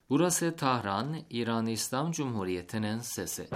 Burası Tahran, İran İslam Cumhuriyeti'nin sesi.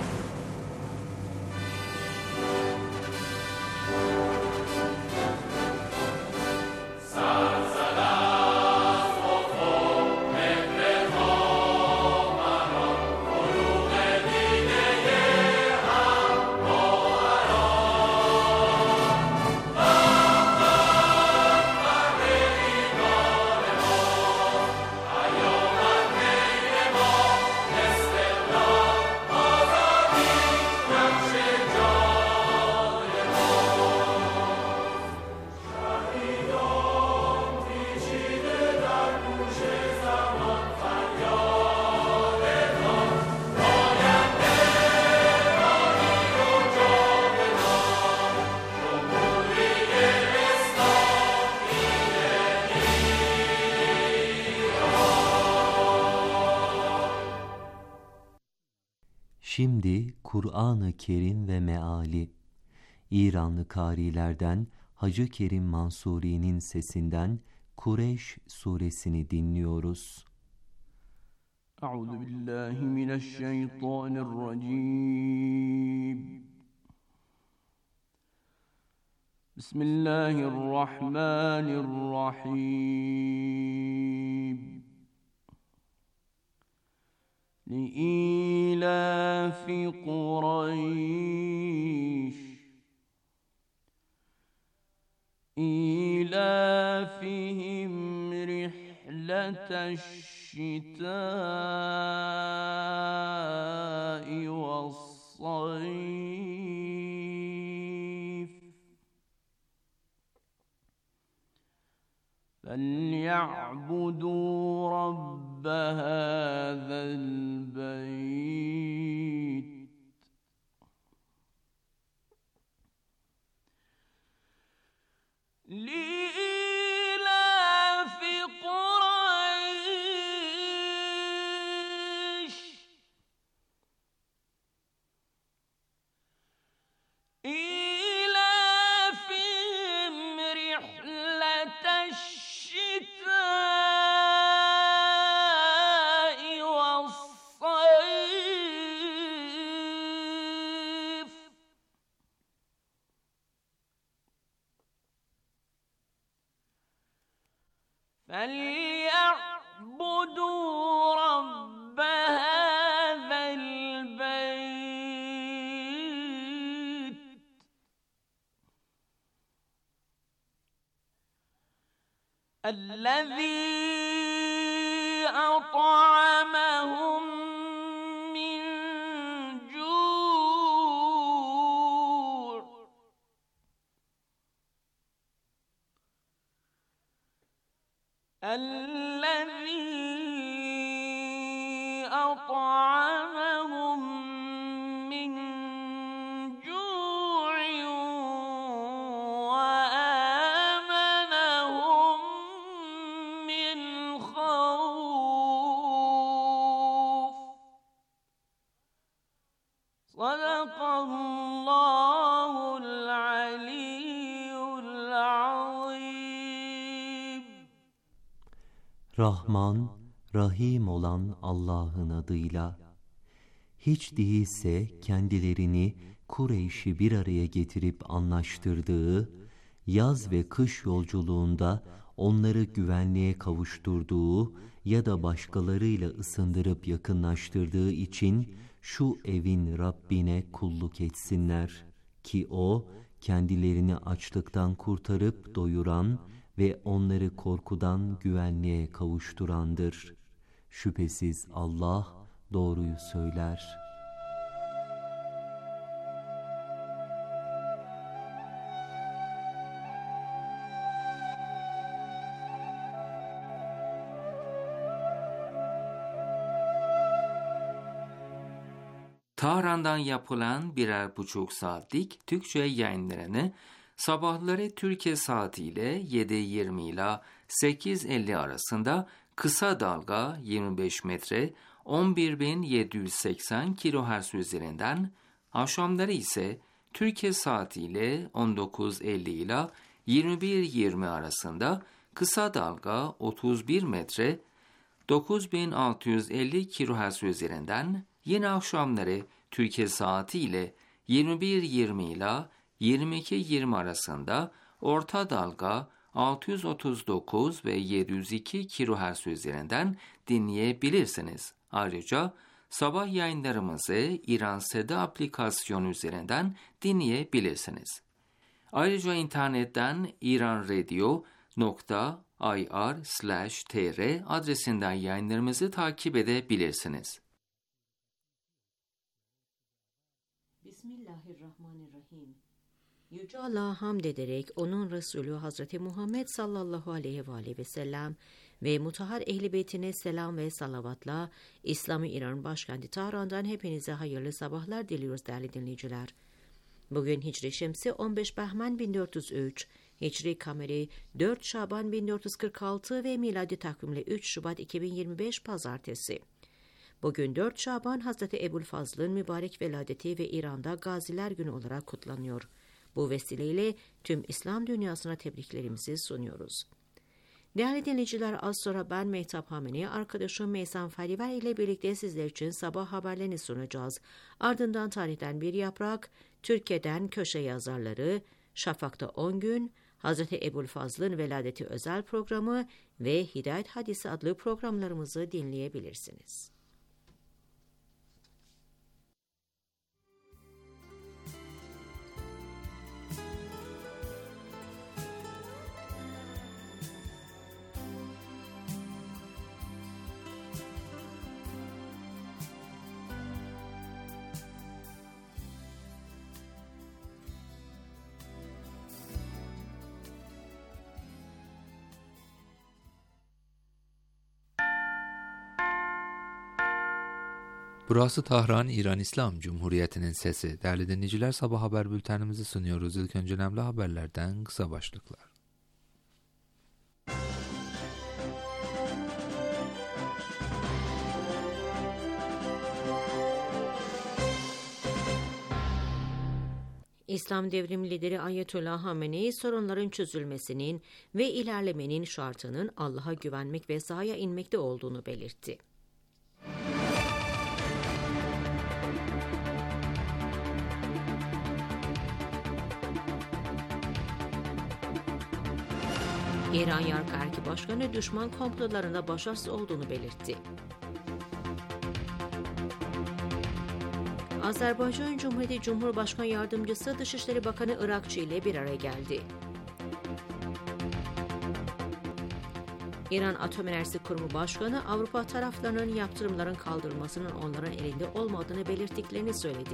Şimdi Kur'an-ı Kerim ve meali, İranlı kârilerden Hacı Kerim Mansuri'nin sesinden Kureyş suresini dinliyoruz. Euzubillahimineşşeytanirracim. Bismillahirrahmanirrahim. لإيلاف قريش إيلافهم رحلة الشتاء والصيف فليعبدوا رب هذا البيت لإيلاف قريش إيلافهم رحلة الشتاء والصيف فليعبدوا رب هذا البيت الذي أطعمهم من جوع الذي أطعمهم من جوع وآمنهم من خوف صدق الله العلي العظيم. Rahman, Rahim olan Allah'ın adıyla. Hiç değilse kendilerini Kureyş'i bir araya getirip anlaştırdığı, yaz ve kış yolculuğunda onları güvenliğe kavuşturduğu ya da başkalarıyla ısındırıp yakınlaştırdığı için şu evin Rabbine kulluk etsinler ki O, kendilerini açlıktan kurtarıp doyuran ve onları korkudan güvenliğe kavuşturandır. Şüphesiz Allah doğruyu söyler. Tahran'dan yapılan 1,5 saatlik Türkçe yayınlarını sabahları Türkiye saatiyle 7:20 ile 8:50 arasında kısa dalga 25 metre 11.780 kHz üzerinden, akşamları ise Türkiye saatiyle 19:50 ile 21:20 arasında kısa dalga 31 metre 9650 kHz üzerinden, yine akşamları Türkiye saati ile 21:20 ile 22:20 arasında orta dalga 639 ve 702 kHz üzerinden dinleyebilirsiniz. Ayrıca sabah yayınlarımızı İran Seda aplikasyonu üzerinden dinleyebilirsiniz. Ayrıca internetten iranradio.ir/tr adresinden yayınlarımızı takip edebilirsiniz. Bismillahirrahmanirrahim. Yüce Allah'a hamd ederek onun Resulü Hazreti Muhammed sallallahu aleyhi ve sellem ve mutahhar ehl-i beytine selam ve salavatla İslam-ı İran başkenti Tahran'dan hepinize hayırlı sabahlar diliyoruz değerli dinleyiciler. Bugün Hicri Şemsi 15 Behmen 1403, Hicri Kameri 4 Şaban 1446 ve miladi takvimle 3 Şubat 2025 Pazartesi. Bugün 4 Şaban Hazreti Ebu'l-Fazl'ın mübarek veladeti ve İran'da Gaziler Günü olarak kutlanıyor. Bu vesileyle tüm İslam dünyasına tebriklerimizi sunuyoruz. Değerli dinleyiciler, az sonra ben Mehtap Hameni, arkadaşım Meysan Fariver ile birlikte sizler için sabah haberlerini sunacağız. Ardından tarihten bir yaprak, Türkiye'den köşe yazarları, Şafak'ta 10 gün, Hazreti Ebu'l-Fazl'ın veladeti özel programı ve Hidayet Hadisi adlı programlarımızı dinleyebilirsiniz. Burası Tahran, İran İslam Cumhuriyeti'nin sesi. Değerli dinleyiciler, sabah haber bültenimizi sunuyoruz. İlk önce önemli haberlerden kısa başlıklar. İslam Devrim Lideri Ayetullah Hamenei, sorunların çözülmesinin ve ilerlemenin şartının Allah'a güvenmek ve sahaya inmekte olduğunu belirtti. İran Yargı Erki Başkanı düşman komplolarında başarısız olduğunu belirtti. Azerbaycan Cumhuriyeti Cumhurbaşkanı Yardımcısı Dışişleri Bakanı Irakçı ile bir araya geldi. İran Atom Enerjisi Kurumu Başkanı Avrupa taraflarının yaptırımların kaldırılmasının onların elinde olmadığını belirttiklerini söyledi.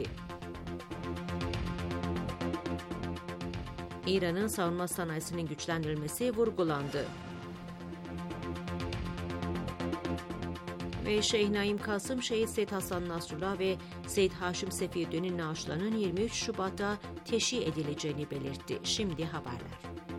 İran'ın savunma sanayisinin güçlendirilmesi vurgulandı. Ve Şeyh Naim Kasım, Şehit Seyyid Hasan Nasrullah ve Seyyid Haşim Sefiyüddin'in naaşlarının 23 Şubat'ta teşhi edileceğini belirtti. Şimdi haberler.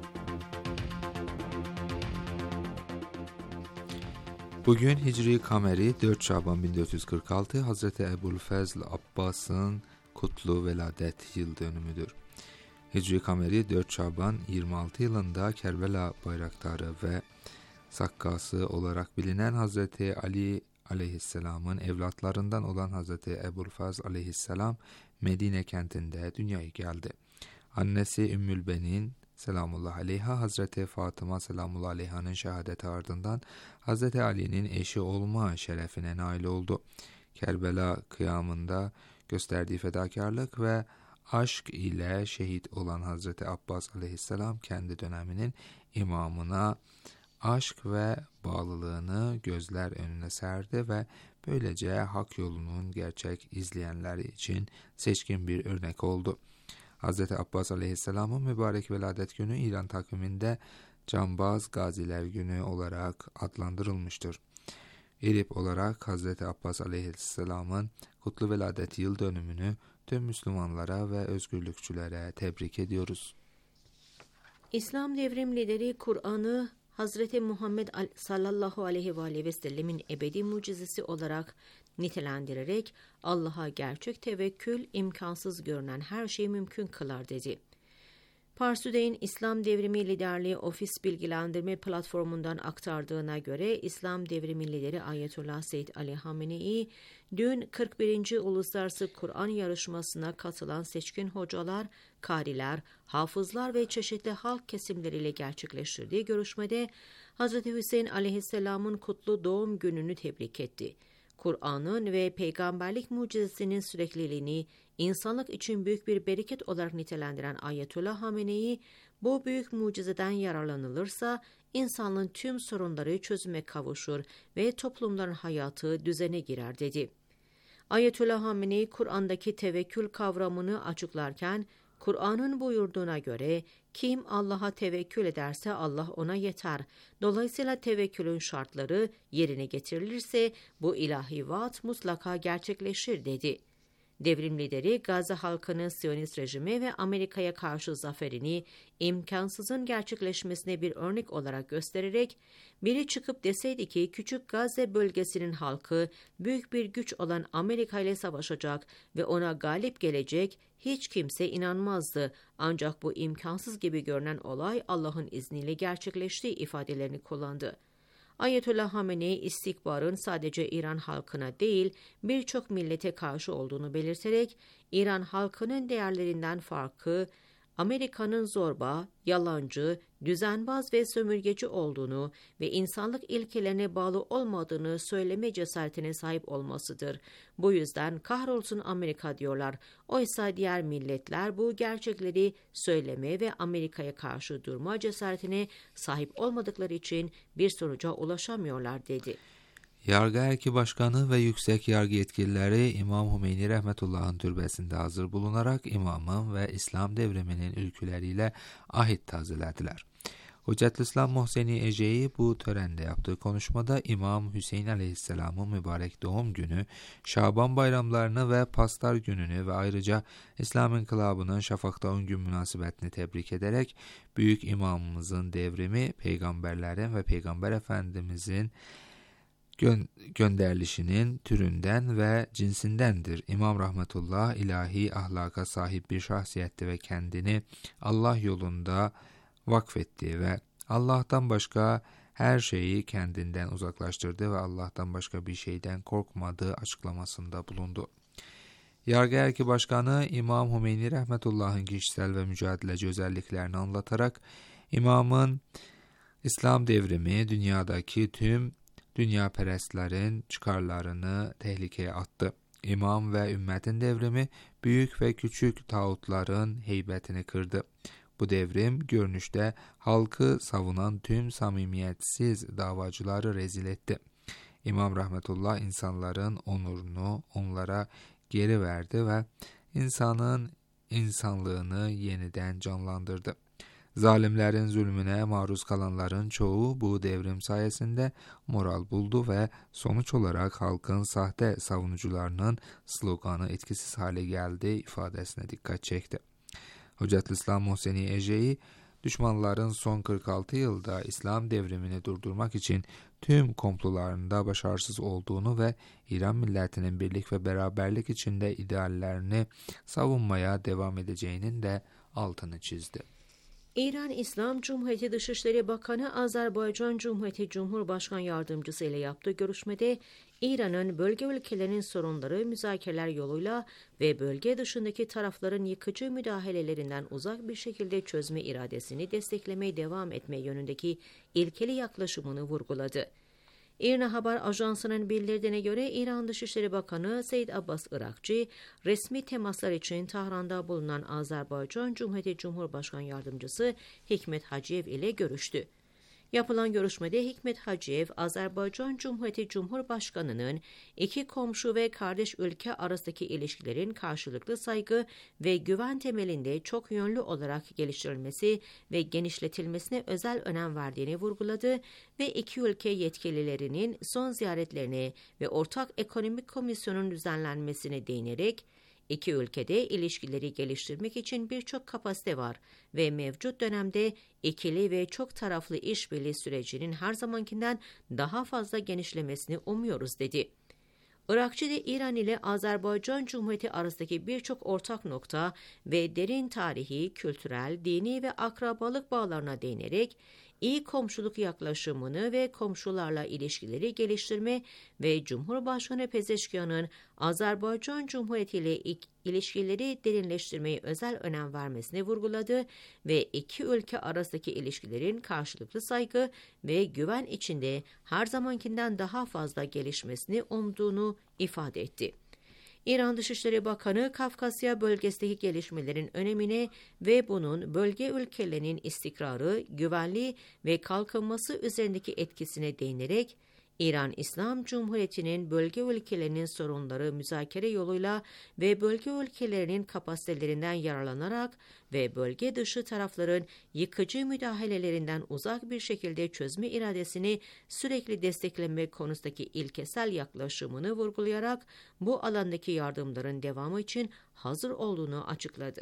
Bugün Hicri Kameri 4 Şaban 1446, Hazreti Ebu'l-Fazl Abbas'ın kutlu veladet yıl dönümüdür. Hicri Kameri 4 Şaban 26 yılında Kerbela bayraktarı ve sakkası olarak bilinen Hazreti Ali aleyhisselamın evlatlarından olan Hazreti Ebu'l-Fazl aleyhisselam Medine kentinde dünyaya geldi. Annesi Ümmül Benin selamullah aleyha, Hazreti Fatıma selamullah aleyhanın şehadeti ardından Hazreti Ali'nin eşi olma şerefine nail oldu. Kerbela kıyamında gösterdiği fedakarlık ve aşk ile şehit olan Hazreti Abbas aleyhisselam kendi döneminin imamına aşk ve bağlılığını gözler önüne serdi ve böylece hak yolunun gerçek izleyenleri için seçkin bir örnek oldu. Hazreti Abbas aleyhisselamın mübarek veladet günü İran takviminde Cambaz Gaziler Günü olarak adlandırılmıştır. İrip olarak Hazreti Abbas aleyhisselamın kutlu veladet yıl dönümünü tüm Müslümanlara ve özgürlükçülere tebrik ediyoruz. İslam Devrim Lideri Kur'an'ı Hazreti Muhammed sallallahu aleyhi ve sellemin ebedi mucizesi olarak nitelendirerek Allah'a gerçek tevekkül imkansız görünen her şeyi mümkün kılar dedi. Pars Today'in İslam Devrimi Liderliği Ofis Bilgilendirme Platformu'ndan aktardığına göre İslam Devrimi Lideri Ayetullah Seyyid Ali Hamenei, dün 41. Uluslararası Kur'an Yarışması'na katılan seçkin hocalar, kariler, hafızlar ve çeşitli halk kesimleriyle gerçekleştirdiği görüşmede Hz. Hüseyin Aleyhisselam'ın kutlu doğum gününü tebrik etti. Kur'an'ın ve peygamberlik mucizesinin sürekliliğini insanlık için büyük bir bereket olarak nitelendiren Ayetullah Hamenei, bu büyük mucizeden yararlanılırsa insanlığın tüm sorunları çözüme kavuşur ve toplumların hayatı düzene girer dedi. Ayetullah Hamenei, Kur'an'daki tevekkül kavramını açıklarken, Kur'an'ın buyurduğuna göre kim Allah'a tevekkül ederse Allah ona yeter. Dolayısıyla tevekkülün şartları yerine getirilirse bu ilahi vaat mutlaka gerçekleşir dedi. Devrim lideri Gazze halkının Siyonist rejimi ve Amerika'ya karşı zaferini imkansızın gerçekleşmesine bir örnek olarak göstererek, biri çıkıp deseydi ki küçük Gazze bölgesinin halkı büyük bir güç olan Amerika ile savaşacak ve ona galip gelecek, hiç kimse inanmazdı. Ancak bu imkansız gibi görünen olay Allah'ın izniyle gerçekleştiği ifadelerini kullandı. Ayetullah Hamenei, istikbarın sadece İran halkına değil birçok millete karşı olduğunu belirterek, İran halkının değerlerinden farkı, Amerika'nın zorba, yalancı, düzenbaz ve sömürgeci olduğunu ve insanlık ilkelerine bağlı olmadığını söyleme cesaretine sahip olmasıdır. Bu yüzden kahrolsun Amerika diyorlar. Oysa diğer milletler bu gerçekleri söyleme ve Amerika'ya karşı durma cesaretine sahip olmadıkları için bir sonuca ulaşamıyorlar dedi. Yargı Erki Başkanı ve yüksek yargı yetkilileri İmam Hümeyni Rahmetullah'ın türbesinde hazır bulunarak imamın ve İslam devriminin ülküleriyle ahit tazelediler. Hüccetülislam Mohseni Ece'yi bu törende yaptığı konuşmada İmam Hüseyin Aleyhisselam'ın mübarek doğum günü, Şaban bayramlarını ve Pastar gününü ve ayrıca İslam İnkılabı'nın Şafak'ta 10 gün münasebetini tebrik ederek büyük imamımızın devrimi peygamberlerin ve Peygamber Efendimizin gönderilişinin türünden ve cinsindendir. İmam Rahmetullah ilahi ahlaka sahip bir şahsiyetti ve kendini Allah yolunda vakfetti ve Allah'tan başka her şeyi kendinden uzaklaştırdı ve Allah'tan başka bir şeyden korkmadığı açıklamasında bulundu. Yargı Erki Başkanı İmam Hümeyni Rahmetullah'ın kişisel ve mücadeleci özelliklerini anlatarak İmam'ın İslam devrimi dünyadaki tüm dünyaperestlerin çıkarlarını tehlikeye attı. İmam ve ümmetin devrimi büyük ve küçük tağutların heybetini kırdı. Bu devrim görünüşte halkı savunan tüm samimiyetsiz davacıları rezil etti. İmam Rahmetullah insanların onurunu onlara geri verdi ve insanın insanlığını yeniden canlandırdı. Zalimlerin zulmüne maruz kalanların çoğu bu devrim sayesinde moral buldu ve sonuç olarak halkın sahte savunucularının sloganı etkisiz hale geldi ifadesine dikkat çekti. Hüccetülislam Mohseni Ece'yi düşmanların son 46 yılda İslam devrimini durdurmak için tüm komplolarında başarısız olduğunu ve İran milletinin birlik ve beraberlik içinde ideallerini savunmaya devam edeceğinin de altını çizdi. İran İslam Cumhuriyeti Dışişleri Bakanı Azerbaycan Cumhuriyeti Cumhurbaşkanı Yardımcısı ile yaptığı görüşmede İran'ın bölge ülkelerinin sorunları müzakereler yoluyla ve bölge dışındaki tarafların yıkıcı müdahalelerinden uzak bir şekilde çözme iradesini desteklemeye devam etme yönündeki ilkeli yaklaşımını vurguladı. İRNA Haber Ajansı'nın bildirdiğine göre İran Dışişleri Bakanı Seyyid Abbas Irakçı, resmi temaslar için Tahran'da bulunan Azerbaycan Cumhuriyeti Cumhurbaşkanı Yardımcısı Hikmet Hacıyev ile görüştü. Yapılan görüşmede Hikmet Hacıyev, Azerbaycan Cumhuriyeti Cumhurbaşkanı'nın iki komşu ve kardeş ülke arasındaki ilişkilerin karşılıklı saygı ve güven temelinde çok yönlü olarak geliştirilmesi ve genişletilmesine özel önem verdiğini vurguladı ve iki ülke yetkililerinin son ziyaretlerine ve ortak ekonomik komisyonun düzenlenmesine değinerek, İki ülkede ilişkileri geliştirmek için birçok kapasite var ve mevcut dönemde ikili ve çok taraflı işbirliği sürecinin her zamankinden daha fazla genişlemesini umuyoruz dedi. Irakçı de İran ile Azerbaycan Cumhuriyeti arasındaki birçok ortak nokta ve derin tarihi, kültürel, dini ve akrabalık bağlarına değinerek iyi komşuluk yaklaşımını ve komşularla ilişkileri geliştirme ve Cumhurbaşkanı Pezeşkiyan'ın Azerbaycan Cumhuriyeti ile ilişkileri derinleştirmeye özel önem vermesini vurguladı ve iki ülke arasındaki ilişkilerin karşılıklı saygı ve güven içinde her zamankinden daha fazla gelişmesini umduğunu ifade etti. İran Dışişleri Bakanı, Kafkasya bölgesindeki gelişmelerin önemine ve bunun bölge ülkelerinin istikrarı, güvenliği ve kalkınması üzerindeki etkisine değinerek, İran İslam Cumhuriyeti'nin bölge ülkelerinin sorunları müzakere yoluyla ve bölge ülkelerinin kapasitelerinden yararlanarak ve bölge dışı tarafların yıkıcı müdahalelerinden uzak bir şekilde çözme iradesini sürekli desteklemek konusundaki ilkesel yaklaşımını vurgulayarak bu alandaki yardımların devamı için hazır olduğunu açıkladı.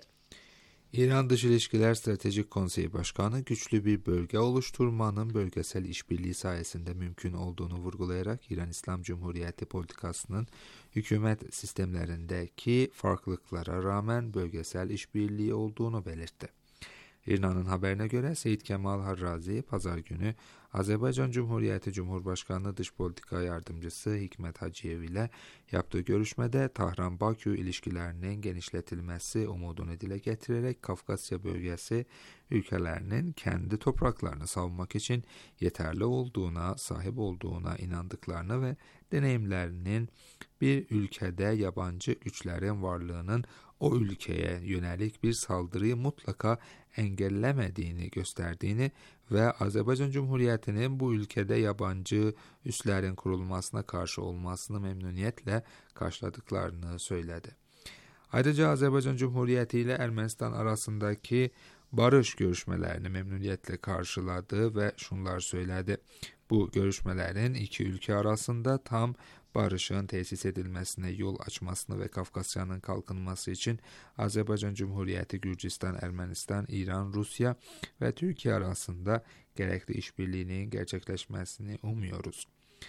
İran Dış İlişkiler Stratejik Konseyi Başkanı, güçlü bir bölge oluşturmanın bölgesel işbirliği sayesinde mümkün olduğunu vurgulayarak İran İslam Cumhuriyeti politikasının hükümet sistemlerindeki farklılıklara rağmen bölgesel işbirliği olduğunu belirtti. İRNA'nın haberine göre Seyit Kemal Harrazi, pazar günü Azerbaycan Cumhuriyeti Cumhurbaşkanı Dış Politika Yardımcısı Hikmet Hacıyev ile yaptığı görüşmede Tahran-Bakü ilişkilerinin genişletilmesi umudunu dile getirerek Kafkasya bölgesi ülkelerinin kendi topraklarını savunmak için yeterli olduğuna, sahip olduğuna inandıklarını ve deneyimlerinin bir ülkede yabancı güçlerin varlığının o ülkeye yönelik bir saldırıyı mutlaka engellemediğini gösterdiğini ve Azerbaycan Cumhuriyeti'nin bu ülkede yabancı üslerin kurulmasına karşı olmasını memnuniyetle karşıladıklarını söyledi. Ayrıca Azerbaycan Cumhuriyeti ile Ermenistan arasındaki barış görüşmelerini memnuniyetle karşıladı ve şunlar söyledi. Bu görüşmelerin iki ülke arasında tam barışın tesis edilmesine yol açmasını ve Kafkasya'nın kalkınması için Azerbaycan Cumhuriyeti, Gürcistan, Ermenistan, İran, Rusya ve Türkiye arasında gerekli işbirliğinin gerçekleşmesini umuyoruz.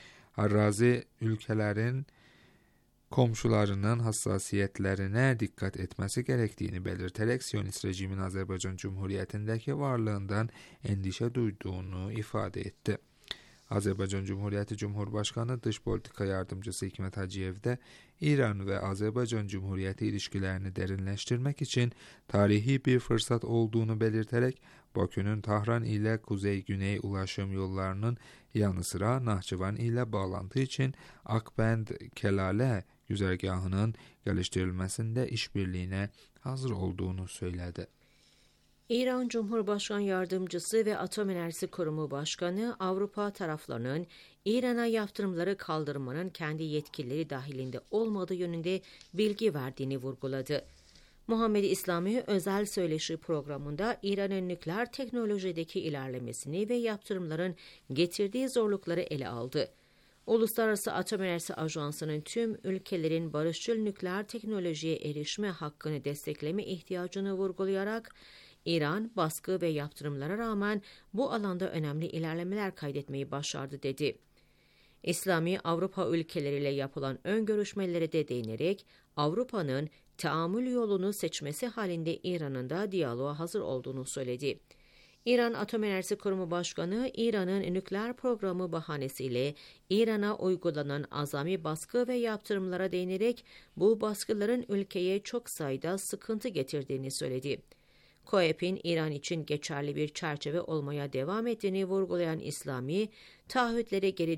Harrazi, ülkelerin komşularının hassasiyetlerine dikkat etmesi gerektiğini belirterek Siyonist rejimin Azerbaycan Cumhuriyeti'ndeki varlığından endişe duyduğunu ifade etti. Azerbaycan Cumhuriyeti Cumhurbaşkanı Dış Politika Yardımcısı Hikmet Hacıyev de İran ve Azerbaycan Cumhuriyeti ilişkilerini derinleştirmek için tarihi bir fırsat olduğunu belirterek Bakü'nün Tahran ile kuzey-güney ulaşım yollarının yanı sıra Nahçıvan ile bağlantı için Akbend-Kelale güzergahının geliştirilmesinde işbirliğine hazır olduğunu söyledi. İran Cumhurbaşkanı Yardımcısı ve Atom Enerjisi Kurumu Başkanı, Avrupa taraflarının İran'a yaptırımları kaldırmanın kendi yetkileri dahilinde olmadığı yönünde bilgi verdiğini vurguladı. Muhammed İslami özel söyleşi programında İran'ın nükleer teknolojideki ilerlemesini ve yaptırımların getirdiği zorlukları ele aldı. Uluslararası Atom Enerjisi Ajansı'nın tüm ülkelerin barışçıl nükleer teknolojiye erişme hakkını destekleme ihtiyacını vurgulayarak, İran, baskı ve yaptırımlara rağmen bu alanda önemli ilerlemeler kaydetmeyi başardı dedi. İslami, Avrupa ülkeleriyle yapılan ön görüşmelere de değinerek, Avrupa'nın tahammül yolunu seçmesi halinde İran'ın da diyaloğa hazır olduğunu söyledi. İran Atom Enerjisi Kurumu Başkanı, İran'ın nükleer programı bahanesiyle İran'a uygulanan azami baskı ve yaptırımlara değinerek bu baskıların ülkeye çok sayıda sıkıntı getirdiğini söyledi. COEP'in İran için geçerli bir çerçeve olmaya devam ettiğini vurgulayan İslami, taahhütlere geri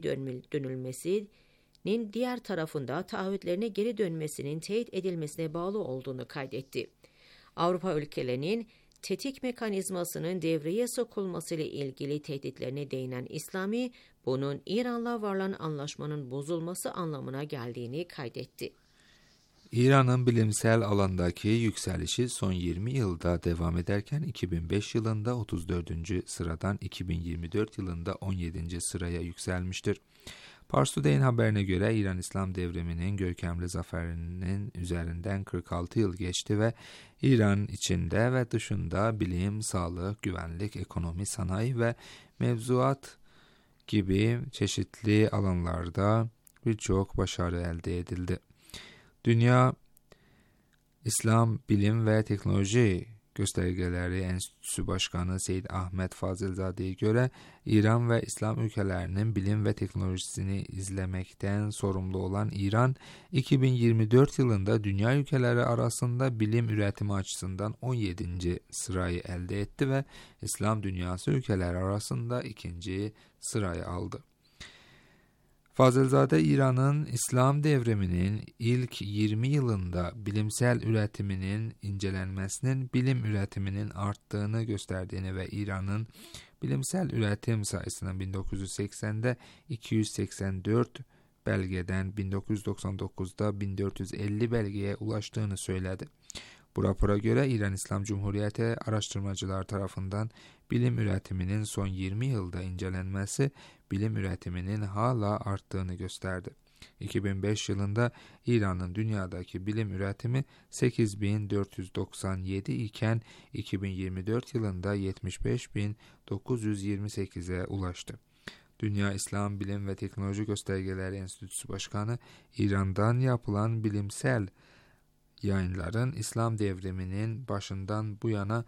dönülmesinin diğer tarafında taahhütlerine geri dönmesinin teyit edilmesine bağlı olduğunu kaydetti. Avrupa ülkelerinin tetik mekanizmasının devreye sokulmasıyla ilgili tehditlerine değinen İslami, bunun İran'la varılan anlaşmanın bozulması anlamına geldiğini kaydetti. İran'ın bilimsel alandaki yükselişi son 20 yılda devam ederken 2005 yılında 34. sıradan 2024 yılında 17. sıraya yükselmiştir. Pars Today'in haberine göre İran İslam devriminin görkemli zaferinin üzerinden 46 yıl geçti ve İran içinde ve dışında bilim, sağlık, güvenlik, ekonomi, sanayi ve mevzuat gibi çeşitli alanlarda birçok başarı elde edildi. Dünya İslam Bilim ve Teknoloji Göstergeleri Enstitüsü Başkanı Seyyid Ahmet Fazılzade'ye göre İran ve İslam ülkelerinin bilim ve teknolojisini izlemekten sorumlu olan İran, 2024 yılında dünya ülkeleri arasında bilim üretimi açısından 17. sırayı elde etti ve İslam dünyası ülkeleri arasında 2. sırayı aldı. Fazılzade, İran'ın İslam devriminin ilk 20 yılında bilimsel üretiminin incelenmesinin bilim üretiminin arttığını gösterdiğini ve İran'ın bilimsel üretim sayısının 1980'de 284 belgeden 1999'da 1450 belgeye ulaştığını söyledi. Bu rapora göre İran İslam Cumhuriyeti araştırmacılar tarafından bilim üretiminin son 20 yılda incelenmesi bilim üretiminin hala arttığını gösterdi. 2005 yılında İran'ın dünyadaki bilim üretimi 8.497 iken 2024 yılında 75.928'e ulaştı. Dünya İslam Bilim ve Teknoloji Göstergeleri Enstitüsü Başkanı, İran'dan yapılan bilimsel yayınların İslam devriminin başından bu yana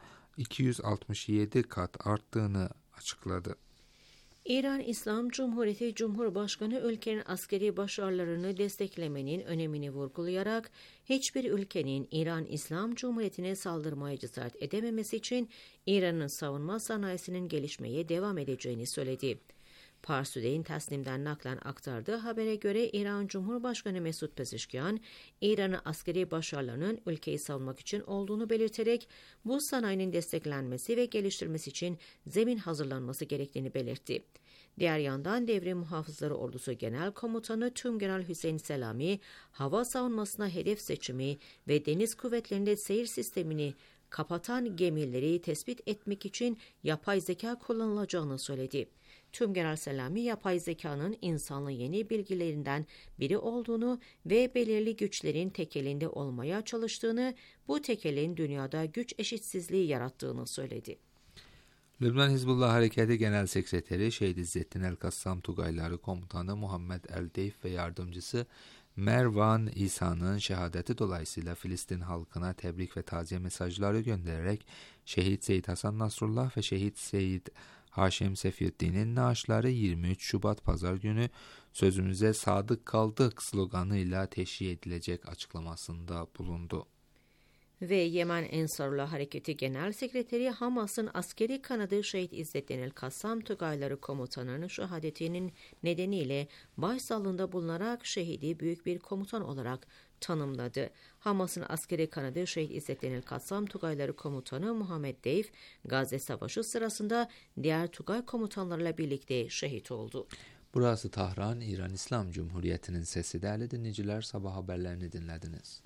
267 kat arttığını açıkladı. İran İslam Cumhuriyeti Cumhurbaşkanı ülkenin askeri başarılarını desteklemenin önemini vurgulayarak hiçbir ülkenin İran İslam Cumhuriyeti'ne saldırmaya cesaret edememesi için İran'ın savunma sanayisinin gelişmeye devam edeceğini söyledi. Pars Today'in Tasnim'den naklen aktardığı habere göre İran Cumhurbaşkanı Mesut Pezeshkian, İran'ın askeri başarılarının ülkeyi savunmak için olduğunu belirterek bu sanayinin desteklenmesi ve geliştirilmesi için zemin hazırlanması gerektiğini belirtti. Diğer yandan Devrim Muhafızları Ordusu Genel Komutanı Tümgeneral Hüseyin Selami, hava savunmasına hedef seçimi ve deniz kuvvetlerinde seyir sistemini kapatan gemileri tespit etmek için yapay zeka kullanılacağını söyledi. Tümgeneral Selami, yapay zekanın insanlığın yeni bilgilerinden biri olduğunu ve belirli güçlerin tekelinde olmaya çalıştığını, bu tekelin dünyada güç eşitsizliği yarattığını söyledi. Lübnan Hizbullah Hareketi Genel Sekreteri Şehit İzzettin El-Kassam Tugayları Komutanı Muhammed El-Deyf ve yardımcısı Mervan İsa'nın şehadeti dolayısıyla Filistin halkına tebrik ve taziye mesajları göndererek Şehit Seyyid Hasan Nasrullah ve Şehit Seyyid Haşim Sefiyüddin'in naaşları 23 Şubat Pazar günü "Sözümüze sadık kaldık" sloganıyla teşhiye edilecek açıklamasında bulundu. Ve Yemen Ensarullah Hareketi Genel Sekreteri Hamas'ın askeri kanadı Şehit İzzettin El-Kassam Tugayları Komutanı'nın şehadetinin nedeniyle başsağlığında bulunarak şehidi büyük bir komutan olarak tanımladı. Hamas'ın askeri kanadı Şehit İzzettin El-Kassam Tugayları Komutanı Muhammed Deyf, Gazze Savaşı sırasında diğer Tugay komutanlarıyla birlikte şehit oldu. Burası Tahran, İran İslam Cumhuriyeti'nin sesi. Değerli dinleyiciler, sabah haberlerini dinlediniz.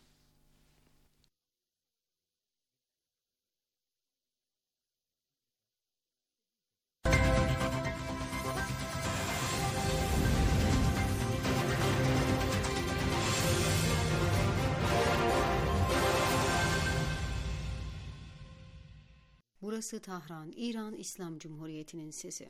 Burası Tahran, İran İslam Cumhuriyeti'nin sesi.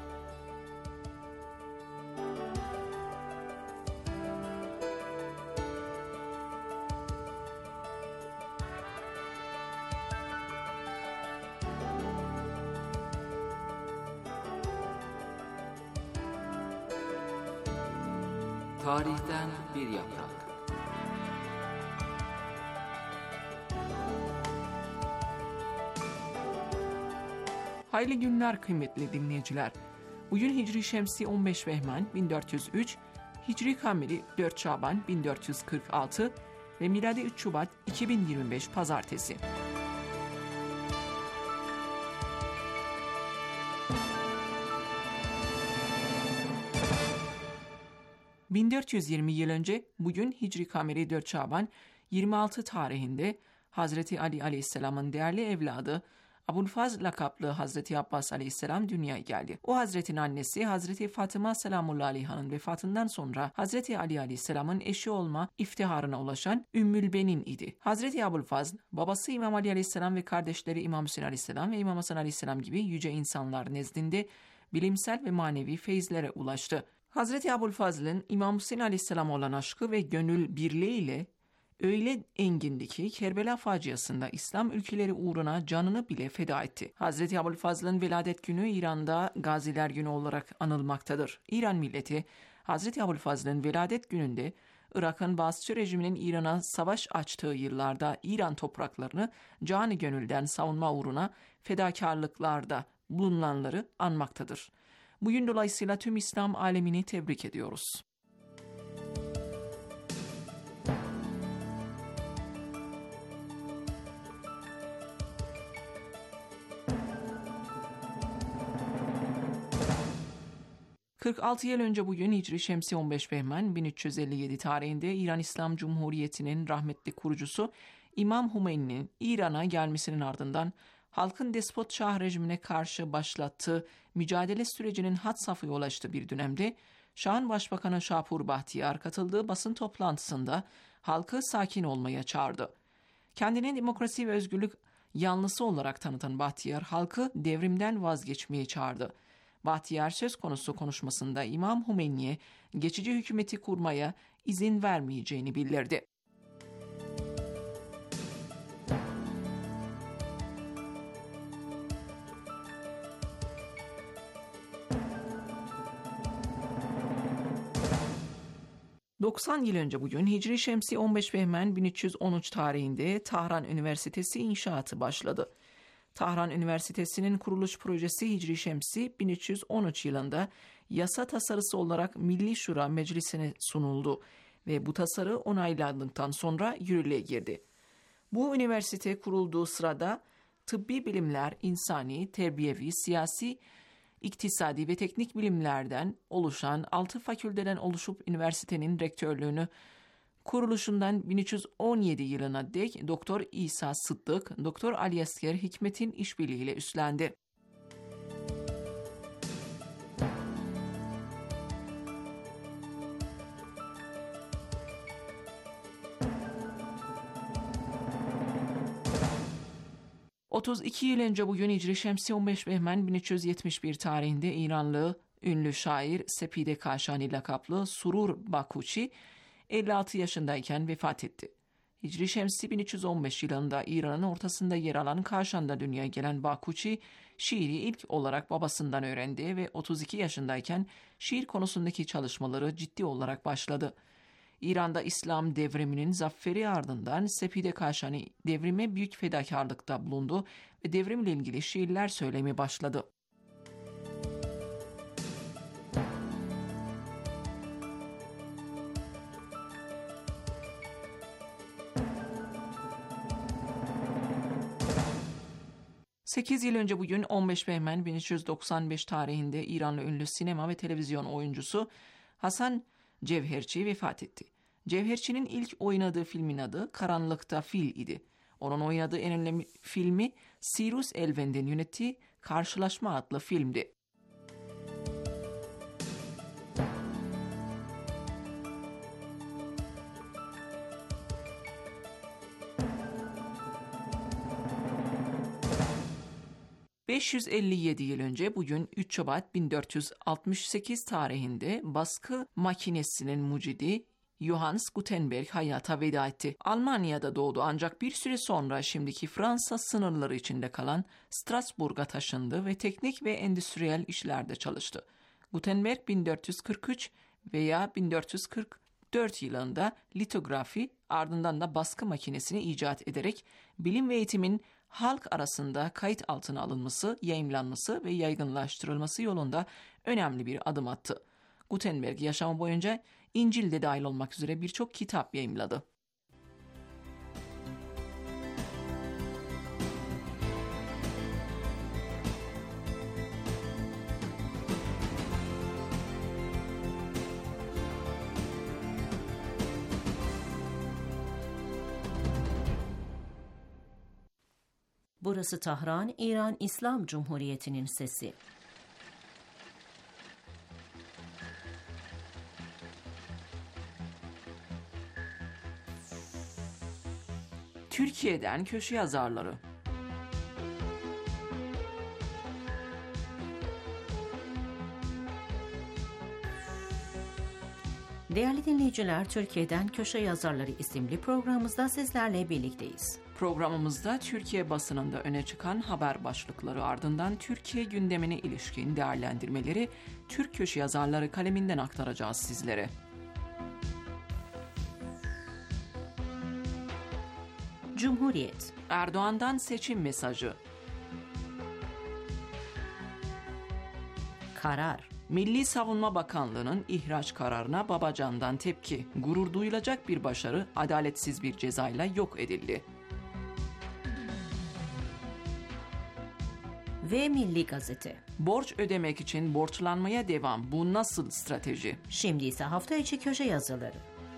Tarihten bir yaprak. Hayırlı günler kıymetli dinleyiciler. Bugün Hicri Şemsi 15 Behman 1403, Hicri Kameri 4 Şaban 1446 ve miladi 3 Şubat 2025 Pazartesi. ...1420 yıl önce bugün Hicri Kameri 4 Şaban 26 tarihinde Hazreti Ali Aleyhisselam'ın değerli evladı Abulfazl lakaplı Hazreti Abbas Aleyhisselam dünyaya geldi. O Hazretin annesi Hazreti Fatıma Selamullahi Aleyha'nın vefatından sonra Hazreti Ali Aleyhisselam'ın eşi olma iftiharına ulaşan Ümmül Benin idi. Hazreti Abulfazl, babası İmam Ali Aleyhisselam ve kardeşleri İmam Hüseyin Aleyhisselam ve İmam Hasan Aleyhisselam gibi yüce insanlar nezdinde bilimsel ve manevi feyizlere ulaştı. Hazreti Ebu'l-Fazl'ın İmam Hüseyin Aleyhisselam olan aşkı ve gönül birliğiyle öyle engindi ki Kerbela faciasında İslam ülkeleri uğruna canını bile feda etti. Hazreti Ebu'l-Fazl'ın veladet günü İran'da Gaziler Günü olarak anılmaktadır. İran milleti Hazreti Ebu'l-Fazl'ın veladet gününde Irak'ın Baasçı rejiminin İran'a savaş açtığı yıllarda İran topraklarını canı gönülden savunma uğruna fedakarlıklarda bulunanları anmaktadır. Bugün dolayısıyla tüm İslam alemini tebrik ediyoruz. ...46 yıl önce bugün Hicri Şemsi 15 Behmen 1357 tarihinde İran İslam Cumhuriyeti'nin rahmetli kurucusu İmam Hümeyni'nin İran'a gelmesinin ardından halkın despot şah rejimine karşı başlattığı mücadele sürecinin had safhaya ulaştığı bir dönemde Şah'ın Başbakanı Şapur Bahtiyar katıldığı basın toplantısında halkı sakin olmaya çağırdı. Kendini demokrasi ve özgürlük yanlısı olarak tanıtan Bahtiyar halkı devrimden vazgeçmeye çağırdı. Bahtiyar söz konusu konuşmasında İmam Hümeyni'ye geçici hükümeti kurmaya izin vermeyeceğini bildirdi. ...90 yıl önce bugün Hicri Şemsi 15 Behmen 1313 tarihinde Tahran Üniversitesi inşaatı başladı. Tahran Üniversitesi'nin kuruluş projesi Hicri Şemsi 1313 yılında yasa tasarısı olarak Milli Şura Meclisi'ne sunuldu ve bu tasarı onaylandıktan sonra yürürlüğe girdi. Bu üniversite kurulduğu sırada tıbbi bilimler, insani, terbiyevi, siyasi, iktisadi ve teknik bilimlerden oluşan 6 fakülteden oluşup üniversitenin rektörlüğünü kuruluşundan 1317 yılına dek Doktor İsa Sıddık, Doktor Ali Asger Hikmet'in işbirliğiyle üstlendi. ...32 yıl önce bugün Hicri Şemsi 15 Behmen 1371 tarihinde İranlı ünlü şair Sepide Kaşani lakaplı Surur Bakuçi 56 yaşındayken vefat etti. Hicri Şemsi 1315 yılında İran'ın ortasında yer alan Kaşan'da dünyaya gelen Bakuçi, şiiri ilk olarak babasından öğrendi ve 32 yaşındayken şiir konusundaki çalışmaları ciddi olarak başladı. İran'da İslam devriminin zaferi ardından Sepide Kaşani devrime büyük fedakarlıkta bulundu ve devrimle ilgili şiirler söylemeye başladı. ...8 yıl önce bugün 15 Behmen 1395 tarihinde İranlı ünlü sinema ve televizyon oyuncusu Hasan Cevherçi vefat etti. Cevherçi'nin ilk oynadığı filmin adı Karanlıkta Fil idi. Onun oynadığı en önemli filmi Sirus Elven'den yönettiği Karşılaşma adlı filmdi. ...557 yıl önce bugün 3 Şubat 1468 tarihinde baskı makinesinin mucidi Johannes Gutenberg hayata veda etti. Almanya'da doğdu ancak bir süre sonra şimdiki Fransa sınırları içinde kalan Strasbourg'a taşındı ve teknik ve endüstriyel işlerde çalıştı. Gutenberg 1443 veya 1444 yılında litografi ardından da baskı makinesini icat ederek bilim ve eğitimin halk arasında kayıt altına alınması, yayımlanması ve yaygınlaştırılması yolunda önemli bir adım attı. Gutenberg yaşamı boyunca İncil'de dahil olmak üzere birçok kitap yayımladı. Burası Tahran, İran İslam Cumhuriyeti'nin sesi. Türkiye'den köşe yazarları. Değerli dinleyiciler, Türkiye'den Köşe Yazarları isimli programımızda sizlerle birlikteyiz. Programımızda Türkiye basınında öne çıkan haber başlıkları ardından Türkiye gündemine ilişkin değerlendirmeleri Türk Köşe Yazarları kaleminden aktaracağız sizlere. Cumhuriyet. Erdoğan'dan seçim mesajı. Karar. Milli Savunma Bakanlığı'nın ihraç kararına Babacan'dan tepki. Gurur duyulacak bir başarı adaletsiz bir cezayla yok edildi. Ve Milli Gazete. Borç ödemek için borçlanmaya devam. Bu nasıl strateji? Şimdi ise hafta içi köşe yazıları.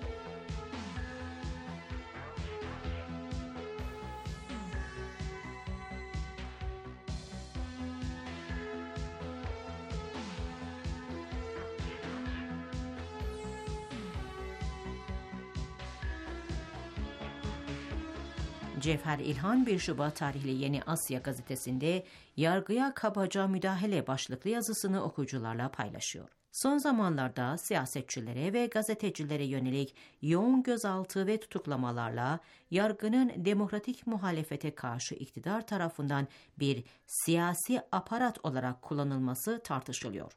Cevher İlhan 1 Şubat tarihli Yeni Asya gazetesinde yargıya kabaca müdahale başlıklı yazısını okuyucularla paylaşıyor. Son zamanlarda siyasetçilere ve gazetecilere yönelik yoğun gözaltı ve tutuklamalarla yargının demokratik muhalefete karşı iktidar tarafından bir siyasi aparat olarak kullanılması tartışılıyor.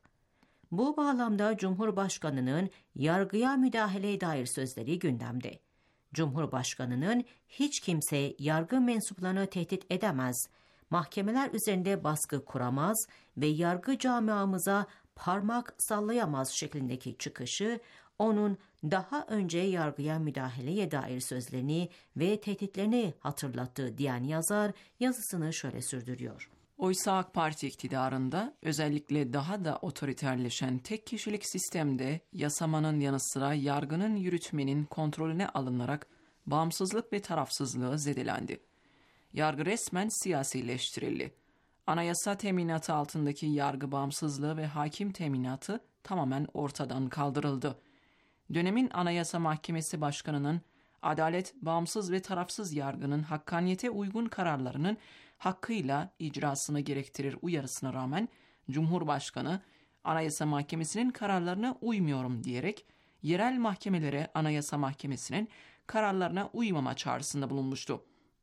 Bu bağlamda Cumhurbaşkanı'nın yargıya müdahaleye dair sözleri gündemde. Cumhurbaşkanı'nın hiç kimse yargı mensuplarını tehdit edemez, mahkemeler üzerinde baskı kuramaz ve yargı camiamıza parmak sallayamaz şeklindeki çıkışı, onun daha önce yargıya müdahaleye dair sözlerini ve tehditlerini hatırlattı diyen yazar yazısını şöyle sürdürüyor. Oysa AK Parti iktidarında özellikle daha da otoriterleşen tek kişilik sistemde yasamanın yanı sıra yargının yürütmenin kontrolüne alınarak bağımsızlık ve tarafsızlığı zedelendi. Yargı resmen siyasileştirildi. Anayasa teminatı altındaki yargı bağımsızlığı ve hakim teminatı tamamen ortadan kaldırıldı. Dönemin Anayasa Mahkemesi Başkanı'nın adalet, bağımsız ve tarafsız yargının hakkaniyete uygun kararlarının hakkıyla icrasını gerektirir uyarısına rağmen Cumhurbaşkanı Anayasa Mahkemesi'nin kararlarına uymuyorum diyerek yerel mahkemelere Anayasa Mahkemesi'nin kararlarına uymama çağrısında bulunmuştu.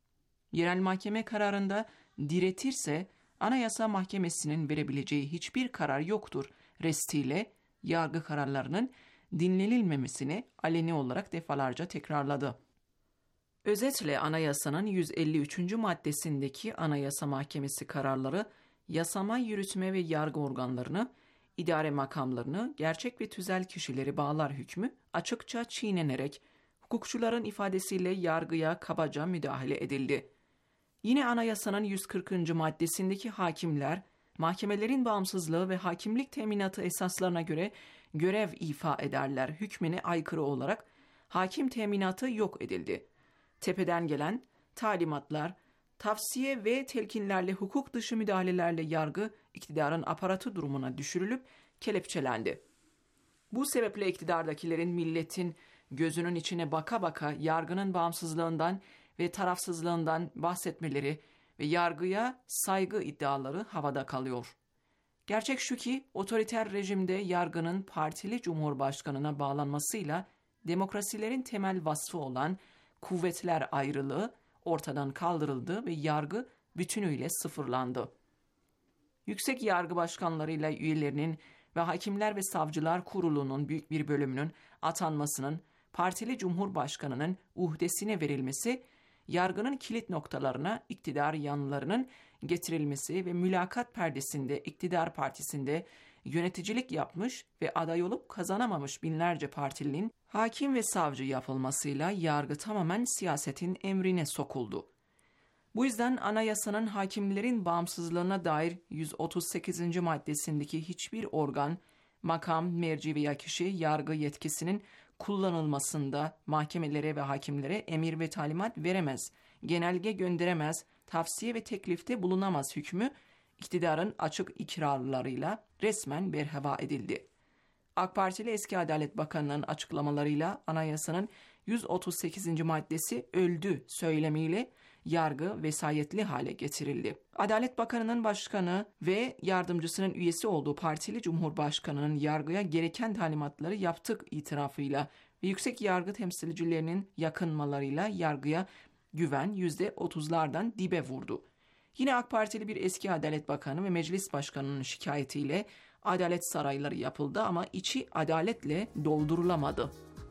Yerel mahkeme kararında diretirse Anayasa Mahkemesi'nin verebileceği hiçbir karar yoktur restiyle yargı kararlarının dinlenilmemesini aleni olarak defalarca tekrarladı. Özetle anayasanın 153. maddesindeki Anayasa Mahkemesi kararları yasama, yürütme ve yargı organlarını, idare makamlarını, gerçek ve tüzel kişileri bağlar hükmü açıkça çiğnenerek hukukçuların ifadesiyle yargıya kabaca müdahale edildi. Yine anayasanın 140. maddesindeki hakimler, mahkemelerin bağımsızlığı ve hakimlik teminatı esaslarına göre görev ifa ederler hükmüne aykırı olarak hakim teminatı yok edildi. Tepeden gelen talimatlar, tavsiye ve telkinlerle hukuk dışı müdahalelerle yargı iktidarın aparatı durumuna düşürülüp kelepçelendi. Bu sebeple iktidardakilerin milletin gözünün içine baka baka yargının bağımsızlığından ve tarafsızlığından bahsetmeleri ve yargıya saygı iddiaları havada kalıyor. Gerçek şu ki otoriter rejimde yargının partili cumhurbaşkanına bağlanmasıyla demokrasilerin temel vasfı olan kuvvetler ayrılığı ortadan kaldırıldı ve yargı bütünüyle sıfırlandı. Yüksek yargı başkanlarıyla üyelerinin ve Hakimler ve Savcılar Kurulu'nun büyük bir bölümünün atanmasının partili cumhurbaşkanının uhdesine verilmesi, yargının kilit noktalarına iktidar yanlarının getirilmesi ve mülakat perdesinde iktidar partisinde yöneticilik yapmış ve aday olup kazanamamış binlerce partilinin hakim ve savcı yapılmasıyla yargı tamamen siyasetin emrine sokuldu. Bu yüzden anayasanın hakimlerin bağımsızlığına dair 138. maddesindeki hiçbir organ, makam, merci veya kişi yargı yetkisinin kullanılmasında mahkemelere ve hakimlere emir ve talimat veremez, genelge gönderemez, tavsiye ve teklifte bulunamaz hükmü iktidarın açık ikrarlarıyla resmen berhava edildi. AK Partili eski Adalet Bakanı'nın açıklamalarıyla anayasanın 138. maddesi öldü söylemiyle yargı vesayetli hale getirildi. Adalet Bakanı'nın başkanı ve yardımcısının üyesi olduğu partili Cumhurbaşkanı'nın yargıya gereken talimatları yaptık itirafıyla ve yüksek yargı temsilcilerinin yakınmalarıyla yargıya güven %30'lardan dibe vurdu. Yine AK Partili bir eski Adalet Bakanı ve Meclis Başkanı'nın şikayetiyle adalet sarayları yapıldı ama içi adaletle doldurulamadı.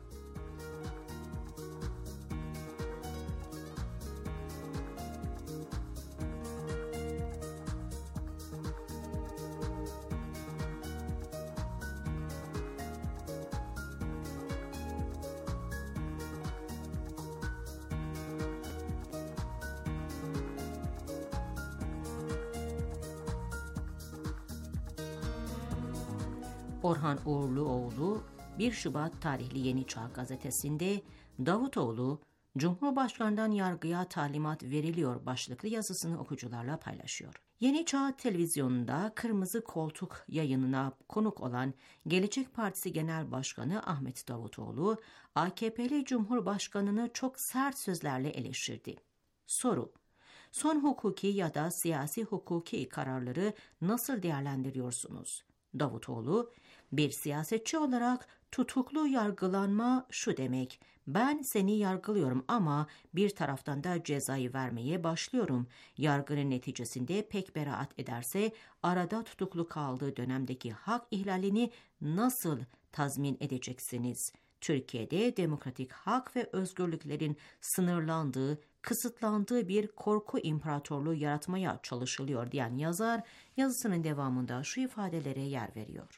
Orhan Uğurluoğlu 1 Şubat tarihli Yeni Çağ gazetesinde Davutoğlu, Cumhurbaşkanı'ndan yargıya talimat veriliyor başlıklı yazısını okuyucularla paylaşıyor. Yeni Çağ televizyonunda Kırmızı Koltuk yayınına konuk olan Gelecek Partisi Genel Başkanı Ahmet Davutoğlu, AKP'li Cumhurbaşkanı'nı çok sert sözlerle eleştirdi. Soru: son hukuki ya da siyasi hukuki kararları nasıl değerlendiriyorsunuz? Davutoğlu, bir siyasetçi olarak tutuklu yargılanma şu demek: ben seni yargılıyorum ama bir taraftan da cezayı vermeye başlıyorum. Yargının neticesinde pek beraat ederse arada tutuklu kaldığı dönemdeki hak ihlalini nasıl tazmin edeceksiniz? Türkiye'de demokratik hak ve özgürlüklerin sınırlandığı, kısıtlandığı bir korku imparatorluğu yaratmaya çalışılıyor diyen yazar, yazısının devamında şu ifadelere yer veriyor.